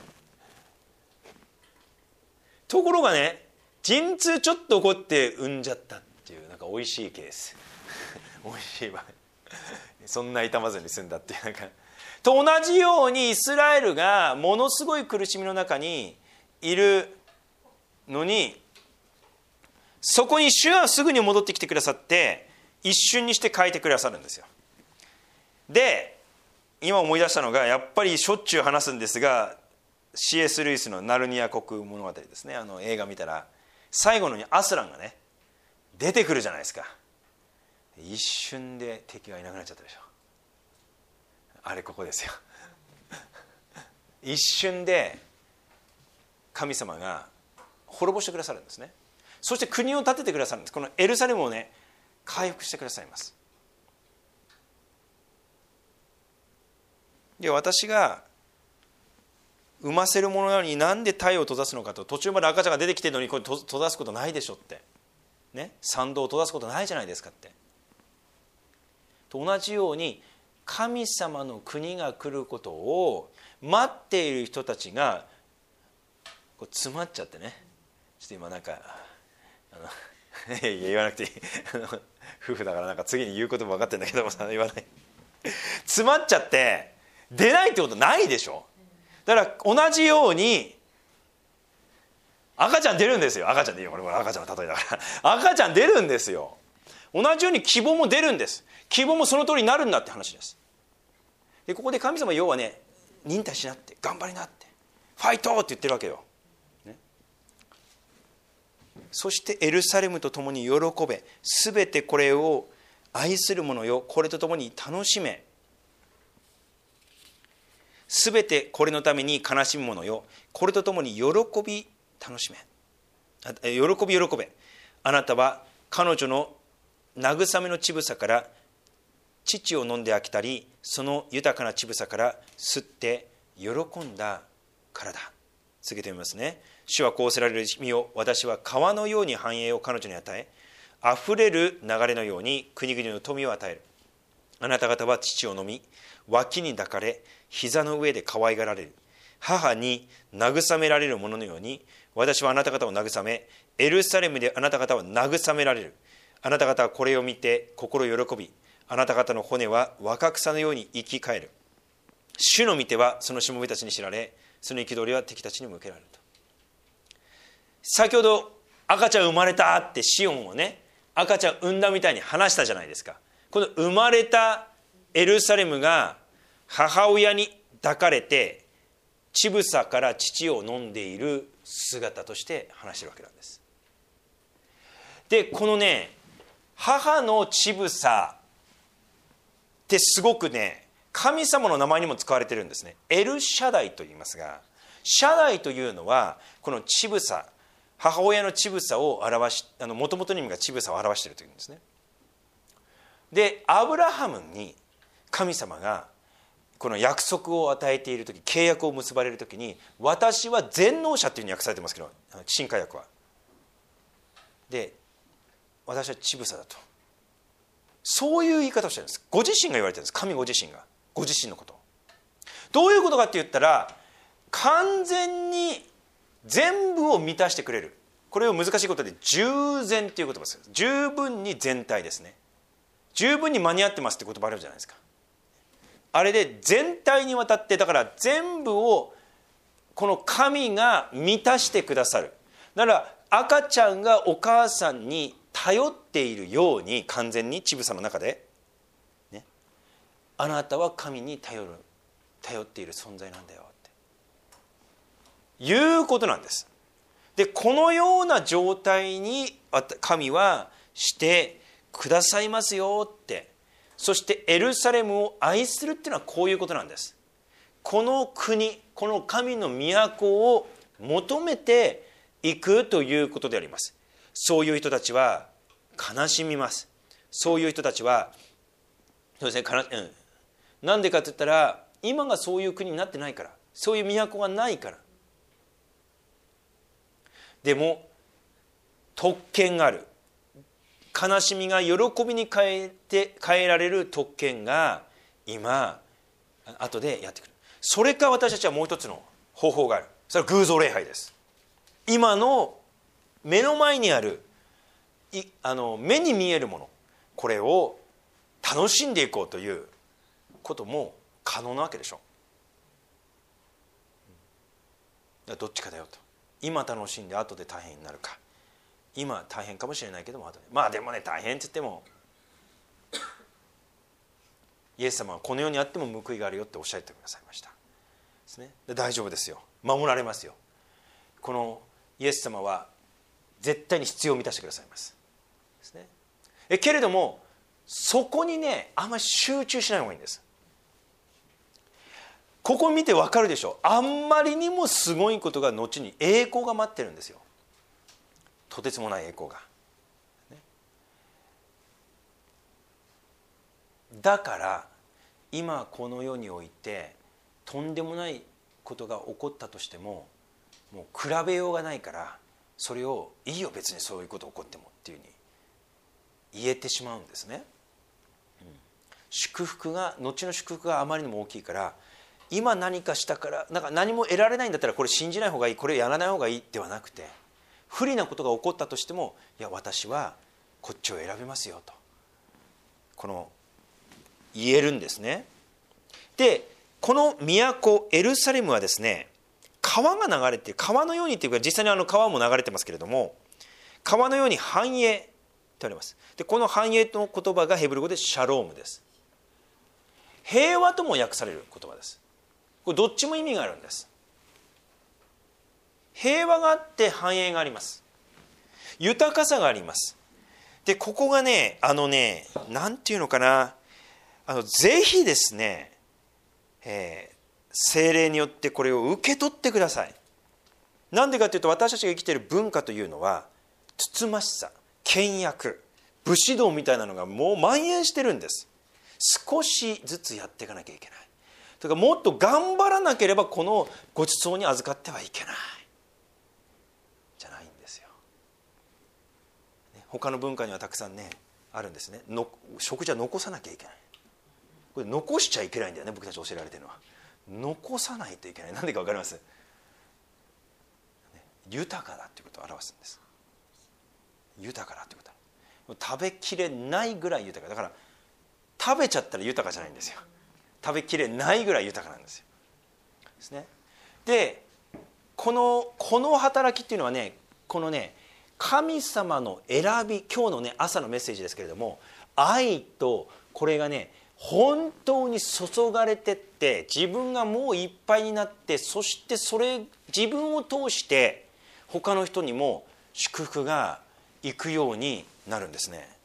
ところがね、陣痛ちょっと起こって産んじゃったっていう、なんか美味しいケース美味しい場合そんな痛まずに済んだっていう、なんかと同じようにイスラエルがものすごい苦しみの中にいるのに、そこに主はすぐに戻ってきてくださって一瞬にして変えてくださるんですよ。で今思い出したのが、やっぱりしょっちゅう話すんですが、 C.S. ルイスのナルニア国物語ですね、映画見たら最後のにアスランがね出てくるじゃないですか。一瞬で敵がいなくなっちゃったでしょ。あれここですよ一瞬で神様が滅ぼしてくださるんですね。そして国を建ててくださるんです。このエルサレムをね回復してくださいます。で、私が産ませるものなのになんで体を閉ざすのかと、途中まで赤ちゃんが出てきてるのにこれ閉ざすことないでしょってね、産道を閉ざすことないじゃないですかってと同じように、神様の国が来ることを待っている人たちがこう詰まっちゃってね、ちょっと今なんか言わなくていい夫婦だからなんか次に言うことも分かってるんだけどもさ、言わない詰まっちゃって出ないってことないでしょ。だから同じように赤ちゃん出るんですよ。赤ちゃんでいいよ、これ赤ちゃんの例えだから赤ちゃん出るんですよ。同じように希望も出るんです。希望もその通りになるんだって話です。でここで神様要はね、忍耐しなって、頑張りなって、ファイトって言ってるわけよ、ね、そしてエルサレムと共に喜べ、すべてこれを愛する者よ、これと共に楽しめ、すべてこれのために悲しむ者よ、これと共に喜び楽しめ、喜べ、あなたは彼女の慰めの乳房から乳を飲んで飽きたり、その豊かな乳房から吸って喜んだからだ。続けてみますね。主はこうせられる身を、私は川のように繁栄を彼女に与え、あふれる流れのように国々の富を与える。あなた方は乳を飲み、脇に抱かれ、膝の上で可愛がられる。母に慰められるもののように、私はあなた方を慰め、エルサレムであなた方は慰められる。あなた方はこれを見て心喜び、あなた方の骨は若草のように生き返る。主の御手はそのしもべたちに知られ、その憤りは敵たちに向けられると。先ほど赤ちゃん生まれたってシオンをね、赤ちゃん産んだみたいに話したじゃないですか。この生まれたエルサレムが母親に抱かれて乳房から乳を飲んでいる姿として話してるわけなんです。でこのね、母の乳房ってすごくね、神様の名前にも使われてるんですね。エルシャダイと言いますが、シャダイというのはこの乳房、母親の乳房を表し、もともとの意味が乳房を表しているというんですね。でアブラハムに神様がこの約束を与えている時、契約を結ばれる時に、私は全能者というふうに訳されてますけど、新化訳はで、私は乳房だと、そういう言い方をしてるんです。ご自身が言われてるんです。神ご自身がご自身のこと。どういうことかって言ったら、完全に全部を満たしてくれる。これを難しいことで十全っていう言葉です。十分に全体ですね。十分に間に合ってますって言葉あるじゃないですか。あれで全体にわたって、だから全部をこの神が満たしてくださる。だから赤ちゃんがお母さんに頼っているように、完全に乳房の中で、ね、あなたは神に頼っている存在なんだよっていうことなんです。でこのような状態に神はしてくださいますよって。そしてエルサレムを愛するっていうのはこういうことなんです。この国、この神の都を求めていくということであります。そういう人たちは悲しみます。そういう人たちはそうですね、なんでかって言ったら、今がそういう国になってないから、そういう都がないから。でも特権がある、悲しみが喜びに変えられる特権が今後でやってくる。それか私たちはもう一つの方法がある。それは偶像礼拝です。今の目の前にある目に見えるもの、これを楽しんでいこうということも可能なわけでしょ。どっちかだよと。今楽しんで後で大変になるか。今大変かもしれないけども後で、まあでもね、大変って言ってもイエス様はこの世にあっても報いがあるよっておっしゃってくださいましたですね。で大丈夫ですよ、 守られますよ。このイエス様は絶対に必要を満たしてくださいますですね。けれどもそこにねあんまり集中しない方がいいんです。ここ見てわかるでしょ。あんまりにもすごいことが後に栄光が待ってるんですよ。とてつもない栄光が、ね、だから今この世においてとんでもないことが起こったとしてももう比べようがないから、それをいいよ別にそういうこと起こってもっていうふうに言えてしまうんですね。祝福が後の祝福があまりにも大きいから、今何かしたからなんか何も得られないんだったらこれ信じない方がいい、これやらない方がいいではなくて、不利なことが起こったとしても、いや私はこっちを選びますよとこの言えるんですね。でこの都エルサレムはですね、川が流れて、川のようにっていうか実際に川も流れてますけれども、川のように繁栄とあります。でこの繁栄の言葉がヘブル語でシャロームです。平和とも訳される言葉です。これどっちも意味があるんです。平和があって繁栄があります。豊かさがあります。でここがねなんていうのかな、ぜひですね、聖霊によってこれを受け取ってください。なんでかというと、私たちが生きている文化というのはつつましさ、倹約、武士道みたいなのがもう蔓延してるんです。少しずつやっていかなきゃいけない。だからもっと頑張らなければこのごちそうに預かってはいけないじゃないんですよ。他の文化にはたくさんねあるんですね。食事は残さなきゃいけない。これ残しちゃいけないんだよね、僕たち教えられてるのは。残さないといけない。なんでか分かります？豊かだということを表すんです。豊かだということ。食べきれないぐらい豊かだから、食べちゃったら豊かじゃないんですよ。食べきれないぐらい豊かなんですよ。ですね。でこの働きっていうのはね、このね神様の選び、今日のね朝のメッセージですけれども、愛とこれがね本当に注がれてって、自分がもういっぱいになって、そしてそれ自分を通して他の人にも祝福がいくようになるんですね。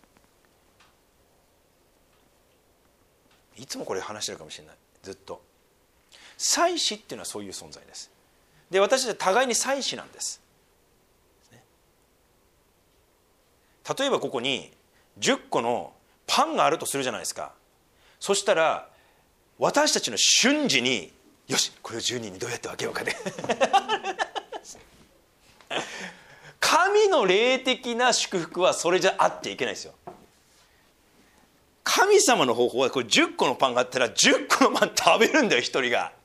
いつもこれ話してるかもしれない、ずっと。祭司っていうのはそういう存在です。で私たちは互いに祭司なんです。例えばここに10個のパンがあるとするじゃないですか。そしたら私たちの瞬時に、よしこれを10人にどうやって分けようかね神の霊的な祝福はそれじゃあっていけないですよ。神様の方法はこれ10個のパンがあったら10個のパン食べるんだよ、一人が。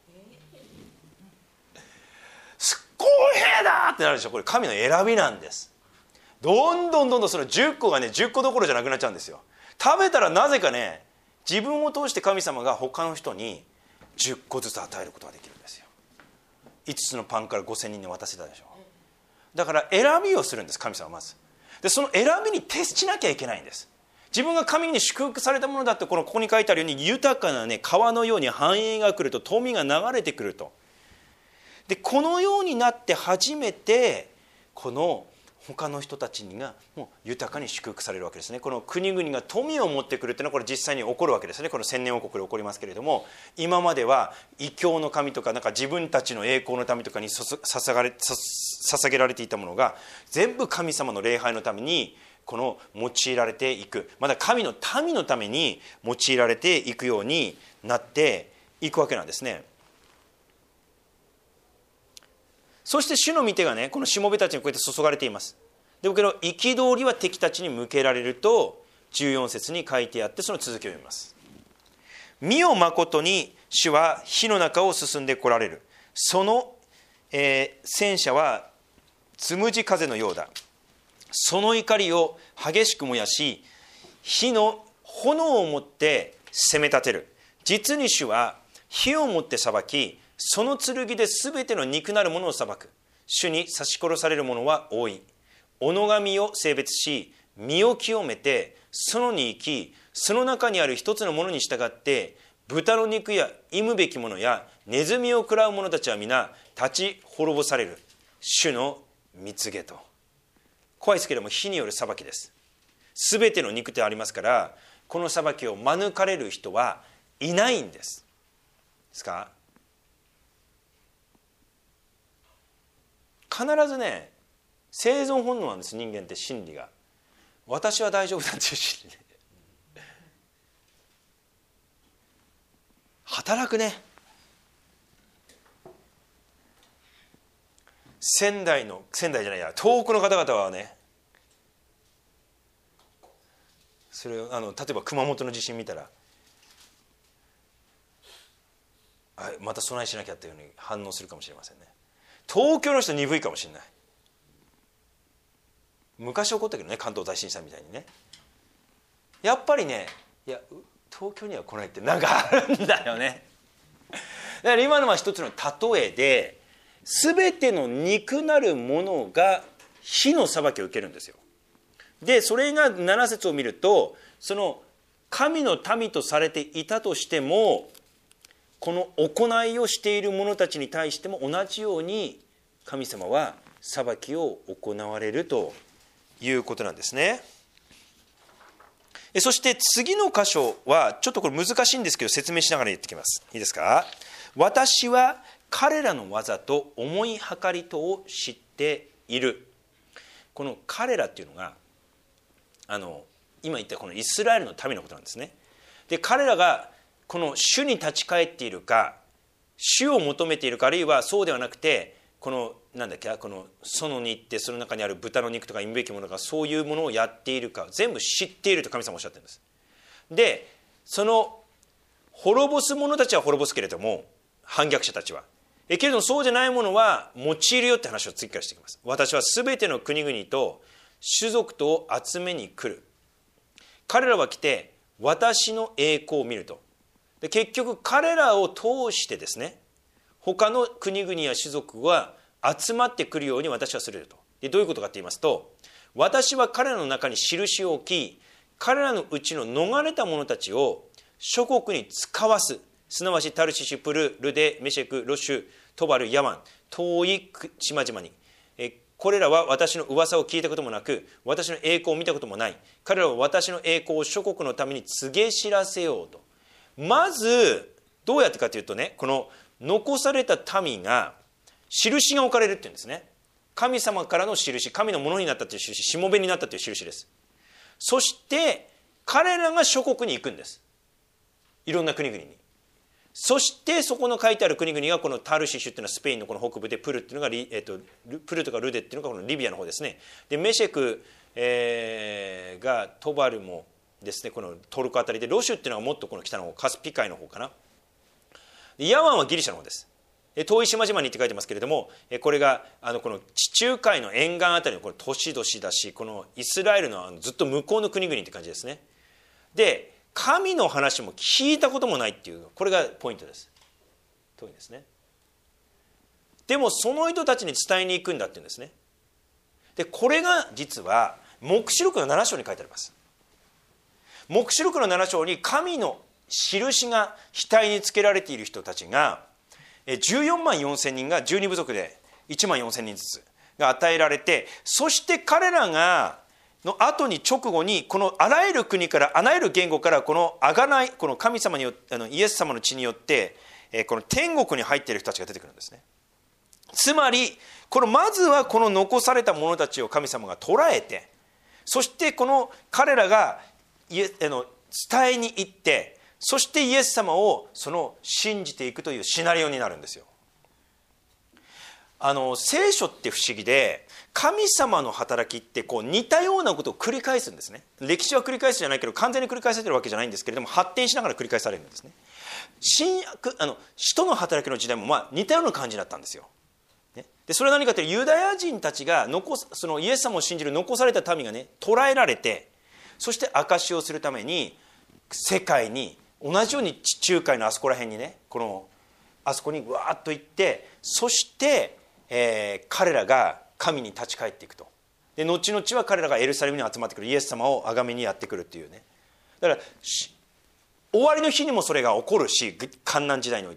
すっごい兵だってなるでしょ。これ神の選びなんです。どんどんその10個がね10個どころじゃなくなっちゃうんですよ。食べたらなぜかね、自分を通して神様が他の人に10個ずつ与えることができるんですよ。5つのパンから5000人に渡せたでしょ。だから選びをするんです、神様はまず。でその選びに徹しなきゃいけないんです。自分が神に祝福されたものだって、ここに書いてあるように豊かなね川のように繁栄が来ると、富が流れてくると。でこのようになって初めてこの他の人たちがもう豊かに祝福されるわけですね。この国々が富を持ってくるというのはこれ実際に起こるわけですね。この千年王国で起こりますけれども、今までは異教の神とか、なんか自分たちの栄光のためとかに捧げられていたものが全部神様の礼拝のためにこの用いられていく、まだ神の民のために用いられていくようになっていくわけなんですね。そして主の御手がねこのしもべたちにこうやって注がれています。で僕の憤りは敵たちに向けられると14節に書いてあって、その続きを読みます。見よ誠に主は火の中を進んで来られる。その、戦車はつむじ風のようだ。その怒りを激しく燃やし、火の炎をもって攻め立てる。実に主は火をもって裁き、その剣で全ての肉なるものを裁く。主に刺し殺される者は多い。己が身を性別し、身を清めて園に行き、その中にある一つのものに従って、豚の肉や忌むべきものやネズミを食らう者たちは皆立ち滅ぼされる主の蜜げと。怖いですけれども火による裁きです。すべての肉でありますから、この裁きを免れる人はいないんです。ですか？必ずね、生存本能なんです。人間って心理が、私は大丈夫だっていう心理で働くね。仙台じゃないや、遠くの方々はね、それを例えば熊本の地震見たら、また備えしなきゃっていうふうに反応するかもしれませんね。東京の人鈍いかもしれない。昔起こったけどね、関東大震災みたいにね。やっぱりね、いや東京には来ないってなんかあるんだよね。だから今のは一つの例えで、全ての肉なるものが火の裁きを受けるんですよ。でそれが7節を見ると、その神の民とされていたとしても、この行いをしている者たちに対しても同じように神様は裁きを行われるということなんですね。そして次の箇所はちょっとこれ難しいんですけど、説明しながら言ってきます。いいですか？私は彼らの技と思い計りとを知っている。この彼らっていうのが今言ったこのイスラエルの民のことなんですね。で彼らがこの主に立ち返っているか、主を求めているか、あるいはそうではなくて、このこの園に行ってその中にある豚の肉とか忌むべきものがそういうものをやっているか、全部知っていると神様はおっしゃってるんです。でその滅ぼす者たちは滅ぼすけれども、反逆者たちはけれどもそうじゃないものは用いるよって話を次からしていきます。私はすべての国々と種族とを集めに来る。彼らは来て私の栄光を見ると。で結局彼らを通してですね、他の国々や種族は集まってくるように私はすると。でどういうことかと言いますと、私は彼らの中に印を置き、彼らのうちの逃れた者たちを諸国に使わす。すなわちタルシシュ、プル、ルデ、メシェク、ロシュ、トバル、ヤワン、遠い島々に。これらは私の噂を聞いたこともなく、私の栄光を見たこともない。彼らは私の栄光を諸国のために告げ知らせようと。まずどうやってかというとね、この残された民が印が置かれるっていうんですね。神様からの印、神のものになったという印、しもべになったという印です。そして彼らが諸国に行くんです。いろんな国々に。そしてそこの書いてある国々がこのタルシシュっていうのはスペインのこの北部で、プルっていうのがプルとかルデっていうのがこのリビアの方ですね。でメシェク、がトバルもですね、このトルコあたりで、ロシュっていうのはもっとこの北の方、カスピ海の方かな。でヤワンはギリシャの方です。遠い島々にって書いてますけれども、これがこの地中海の沿岸あたりのこれ都市々だし、このイスラエルのずっと向こうの国々って感じですね。で神の話も聞いたこともないっていう、これがポイントです。遠いですね。でもその人たちに伝えに行くんだっていうんですね。でこれが実は黙示録の7章に書いてあります。黙示録の7章に神の印が額につけられている人たちが14万4千人が12部族で1万4千人ずつが与えられて、そして彼らがの後に直後にこのあらゆる国からあらゆる言語からこの贖い、この神様によってイエス様の血によってこの天国に入っている人たちが出てくるんですね。つまりまずはこの残された者たちを神様が捉えて、そしてこの彼らが伝えに行って、そしてイエス様を信じていくというシナリオになるんですよ。聖書って不思議で、神様の働きって似たようなことを繰り返すんですね。歴史は繰り返すじゃないけど完全に繰り返されてるわけじゃないんですけれども、発展しながら繰り返されるんですね。新約使徒の働きの時代も似たような感じだったんですよ。でそれは何かというと、ユダヤ人たちがそのイエス様を信じる残された民がね捕らえられて、そして証しをするために世界に同じように地中海のあそこら辺にね、あそこにわーっと行って、そして、彼らが神に立ち返っていくと。で後々は彼らがエルサレムに集まってくる、イエス様を崇めにやってくるっていうね。だから終わりの日にもそれが起こるし、患難時代においても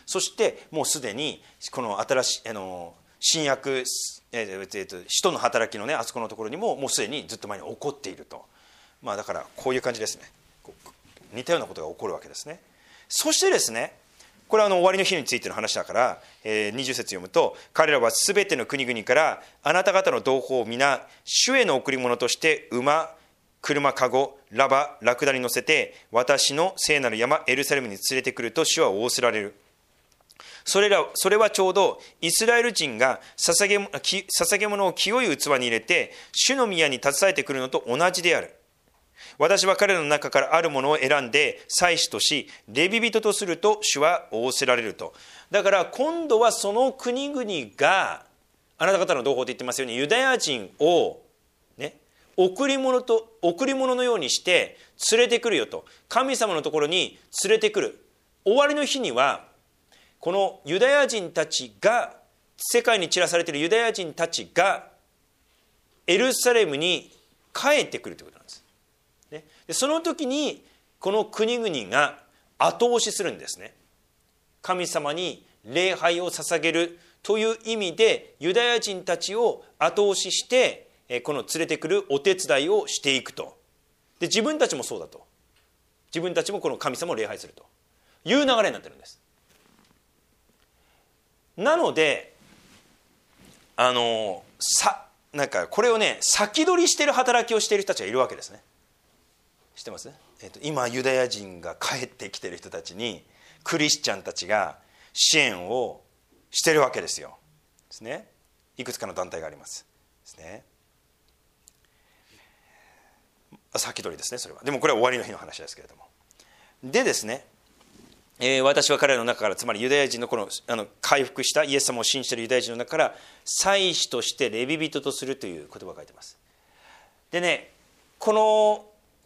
そしてもうすでにこの新しい新約、使徒の働きのねあそこのところにももうすでにずっと前に起こっていると、だからこういう感じですね。似たようなことが起こるわけですね。そしてですね、これは終わりの日についての話だから、20節読むと、彼らはすべての国々からあなた方の同胞を皆主への贈り物として馬、車、かご、ラバ、ラクダに乗せて私の聖なる山エルサレムに連れてくると主は仰せられる。それはちょうどイスラエル人が捧げ物を清い器に入れて主の宮に携えてくるのと同じである。私は彼らの中からあるものを選んで祭司としレビ人とすると主は仰せられると。だから今度はその国々があなた方の同胞と言ってますようにユダヤ人をね贈り物のようにして連れてくるよと。神様のところに連れてくる。終わりの日にはこのユダヤ人たちが、世界に散らされているユダヤ人たちがエルサレムに帰ってくるということなんです。でその時にこの国々が後押しするんですね。神様に礼拝を捧げるという意味でユダヤ人たちを後押ししてこの連れてくるお手伝いをしていくと。で自分たちもそうだと。自分たちもこの神様を礼拝するという流れになってるんです。なのでなんかこれをね先取りしている働きをしている人たちがいるわけですね。知ってます？今ユダヤ人が帰ってきている人たちにクリスチャンたちが支援をしているわけですよ。ですね。いくつかの団体があります。ですね。先取りですねそれは。でもこれは終わりの日の話ですけれども。でですね。私は彼らの中から、つまりユダヤ人の回復したイエス様を信じているユダヤ人の中から祭司としてレビ人とするという言葉が書いてます。でね、この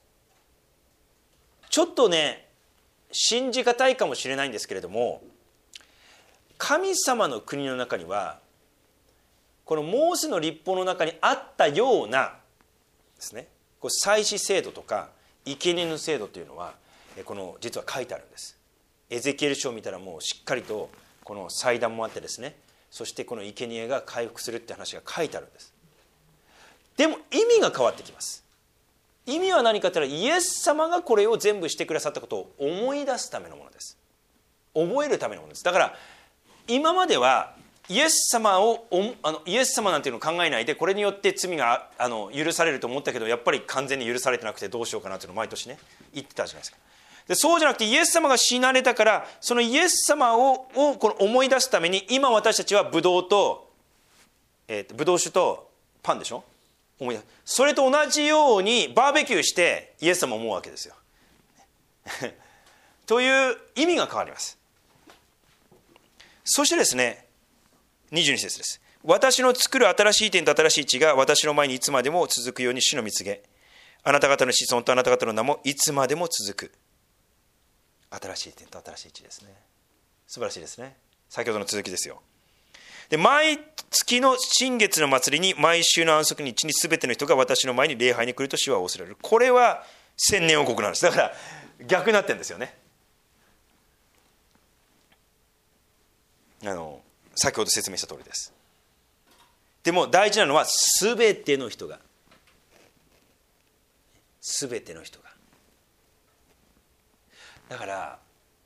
ちょっとね信じがたいかもしれないんですけれども、神様の国の中にはこのモーセの律法の中にあったようなですね、祭司制度とか生贄の制度というのは実は書いてあるんです。エゼキエル書を見たらもうしっかりとこの祭壇もあってですね、そしてこの生贄が回復するって話が書いてあるんです。でも意味が変わってきます。意味は何かというと、イエス様がこれを全部してくださったことを思い出すためのものです。覚えるためのものです。だから今まではイエス様なんていうのを考えないで、これによって罪が許されると思ったけど、やっぱり完全に許されてなくてどうしようかなというのを毎年ね言ってたじゃないですか。でそうじゃなくてイエス様が死なれたから、そのイエス様をこの思い出すために、今私たちはブドウ酒とパンでしょ、思い出す。それと同じようにバーベキューしてイエス様を思うわけですよという意味が変わります。そしてですね、22節です。私の作る新しい天と新しい地が私の前にいつまでも続くように主の蜜げ、あなた方の子孫とあなた方の名もいつまでも続く。新しい天と新しい地ですね。素晴らしいですね。先ほどの続きですよ。で、毎月の新月の祭りに毎週の安息日に全ての人が私の前に礼拝に来ると主は仰せられる。これは千年王国なんです。だから逆になってるんですよね。先ほど説明した通りです。でも大事なのは全ての人がだから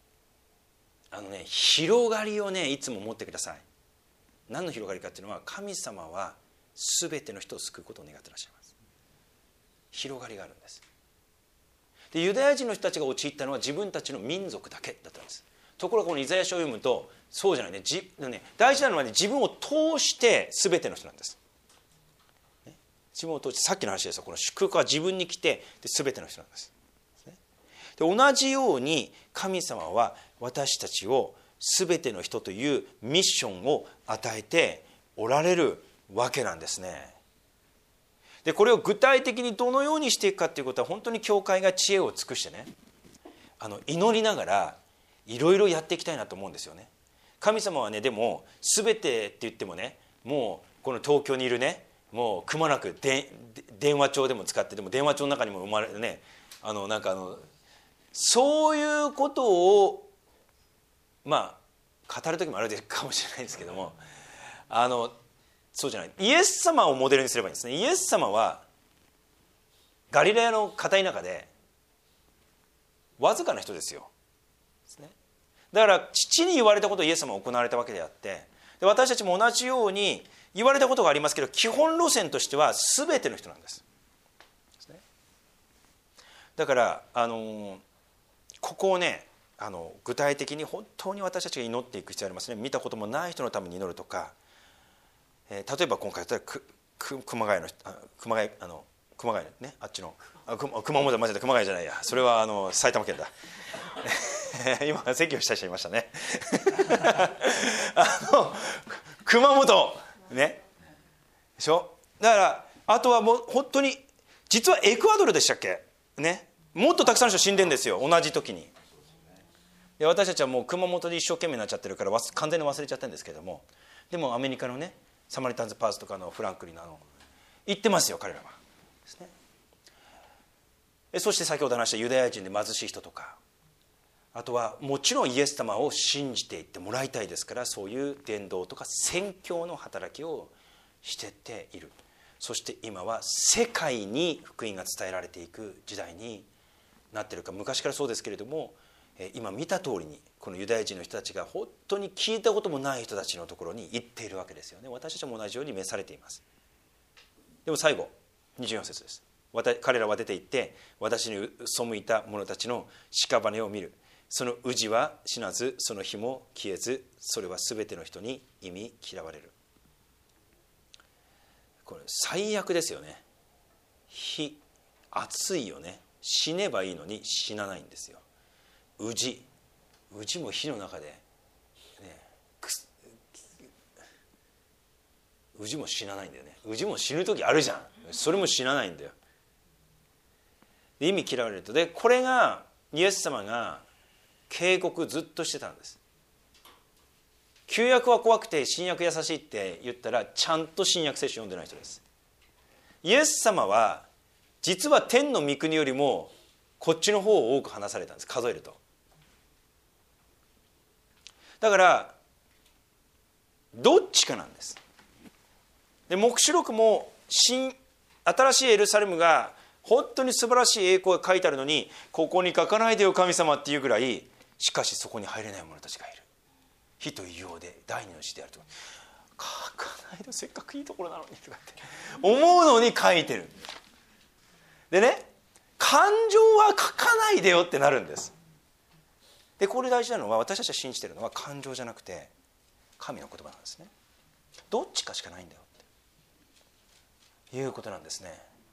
広がりをねいつも持ってください。何の広がりかっていうのは、神様は全ての人を救うことを願ってらっしゃいます。広がりがあるんです。でユダヤ人の人たちが陥ったのは自分たちの民族だけだったんです。ところがこのイザヤ書を読むとそうじゃないね。大事なのはね、自分を通して全ての人なんです。自分を通して、さっきの話ですよ、この祝福は自分に来て全ての人なんです。で同じように神様は私たちを全ての人というミッションを与えておられるわけなんですね。でこれを具体的にどのようにしていくかということは、本当に教会が知恵を尽くしてね、祈りながらいろいろやっていきたいなと思うんですよね。神様はね、でも全てって言ってもね、もうこの東京にいるね、もうくまなく電話帳でも使って、でも電話帳の中にも生まれるね、そういうことを語る時もあるかもしれないですけども、そうじゃない、イエス様をモデルにすればいいんですね。イエス様はガリラヤの片田舎でわずかな人ですよ。だから父に言われたことをイエス様は行われたわけであって、で私たちも同じように言われたことがありますけど、基本路線としては全ての人なんです。だからここをね、具体的に本当に私たちが祈っていく必要がありますね。見たこともない人のために祈るとか、例えば今回だったら熊谷の熊谷ね、あっちの熊本、間違えた、熊谷じゃないや、それは埼玉県だ今説教した人いましたね熊本ねでしょ。だからあとはもう本当に実はエクアドルでしたっけね、もっとたくさんの人死んでるんですよ、同じ時に。で私たちはもう熊本で一生懸命になっちゃってるから完全に忘れちゃってるんですけども、でもアメリカのねサマリタンズパースとかのフランクリンの行ってますよ彼らはですね。そして先ほど話したユダヤ人で貧しい人とか、あとはもちろんイエス様を信じていってもらいたいですから、そういう伝道とか宣教の働きをしてっている。そして今は世界に福音が伝えられていく時代になっているか、昔からそうですけれども、今見た通りにこのユダヤ人の人たちが本当に聞いたこともない人たちのところに行っているわけですよね。私たちも同じように召されています。でも最後24節です。彼らは出て行って私に背いた者たちの屍を見る。その氏は死なず、その火も消えず、それは全ての人に忌み嫌われる。これ最悪ですよね。火熱いよね。死ねばいいのに死なないんですよ。氏も火の中で、ね、氏も死なないんだよね。氏も死ぬ時あるじゃん。それも死なないんだよ。で意味嫌われると、でこれがイエス様が警告ずっとしてたんです。旧約は怖くて新約優しいって言ったら、ちゃんと新約聖書読んでない人です。イエス様は実は天の御国よりもこっちの方を多く話されたんです、数えると。だからどっちかなんです。で黙示録も新しいエルサレムが本当に素晴らしい栄光が書いてあるのに、ここに書かないでよ神様っていうぐらい、しかしそこに入れない者たちがいる。火と硫黄で第二の死であると。書かないで、せっかくいいところなのにとかって思うのに書いてる。でね、感情は書かないでよってなるんです。でこれ大事なのは、私たちが信じているのは感情じゃなくて神の言葉なんですね。どっちかしかないんだよっていうことなんですね。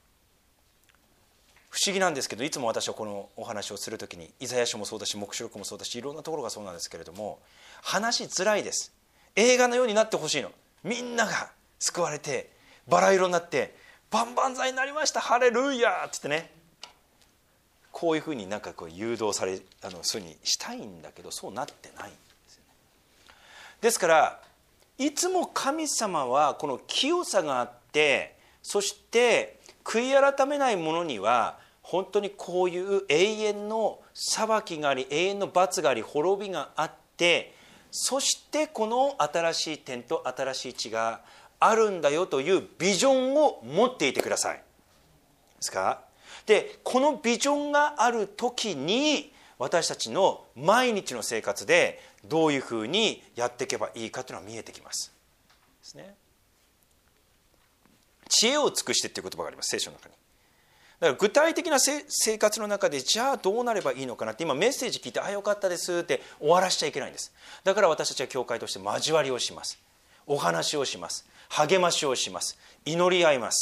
不思議なんですけど、いつも私はこのお話をするときに、イザヤ書もそうだし黙示録もそうだし、いろんなところがそうなんですけれども、話しづらいです。映画のようになってほしいの。みんなが救われてバラ色になって万々歳になりましたハレルヤーって言ってね、こういうふうになんかこう誘導されそういうふうにしたいんだけど、そうなってないんですよね。ですからいつも神様はこの清さがあって、そして悔い改めない者には本当にこういう永遠の裁きがあり、永遠の罰があり、滅びがあって、そしてこの新しい天と新しい地があるんだよというビジョンを持っていてください。ですか？でこのビジョンがある時に、私たちの毎日の生活でどういうふうにやっていけばいいかというのが見えてきますですね。知恵を尽くしてっていう言葉があります、聖書の中に。だから具体的な生活の中で、じゃあどうなればいいのかなって、今メッセージ聞いて、あよかったですって終わらしちゃいけないんです。だから私たちは教会として交わりをします、お話をします、励ましをします、祈り合います。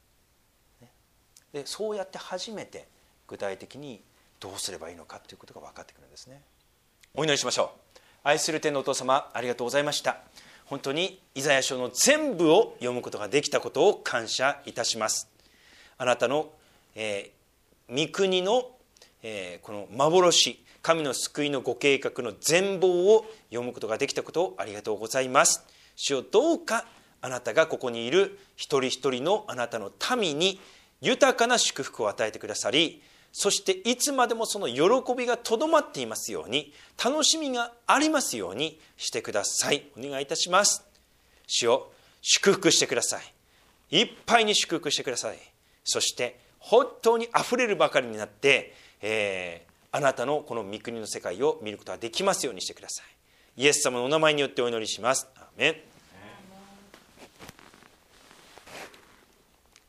でそうやって初めて具体的にどうすればいいのかということが分かってくるんですね。お祈りしましょう。愛する天のお父様、ありがとうございました。本当にイザヤ書の全部を読むことができたことを感謝いたします。あなたの、御国の、この幻、神の救いのご計画の全貌を読むことができたことをありがとうございます。主よ、どうかあなたがここにいる一人一人のあなたの民に豊かな祝福を与えてくださり、 そしていつまでもその喜びがとどまっていますように、楽しみがありますようにしてください。お願いいたします。主を祝福してください。いっぱいに祝福してください。そして本当にあふれるばかりになって、あなたのこの御国の世界を見ることができますようにしてください。イエス様のお名前によってお祈りします。アーメン。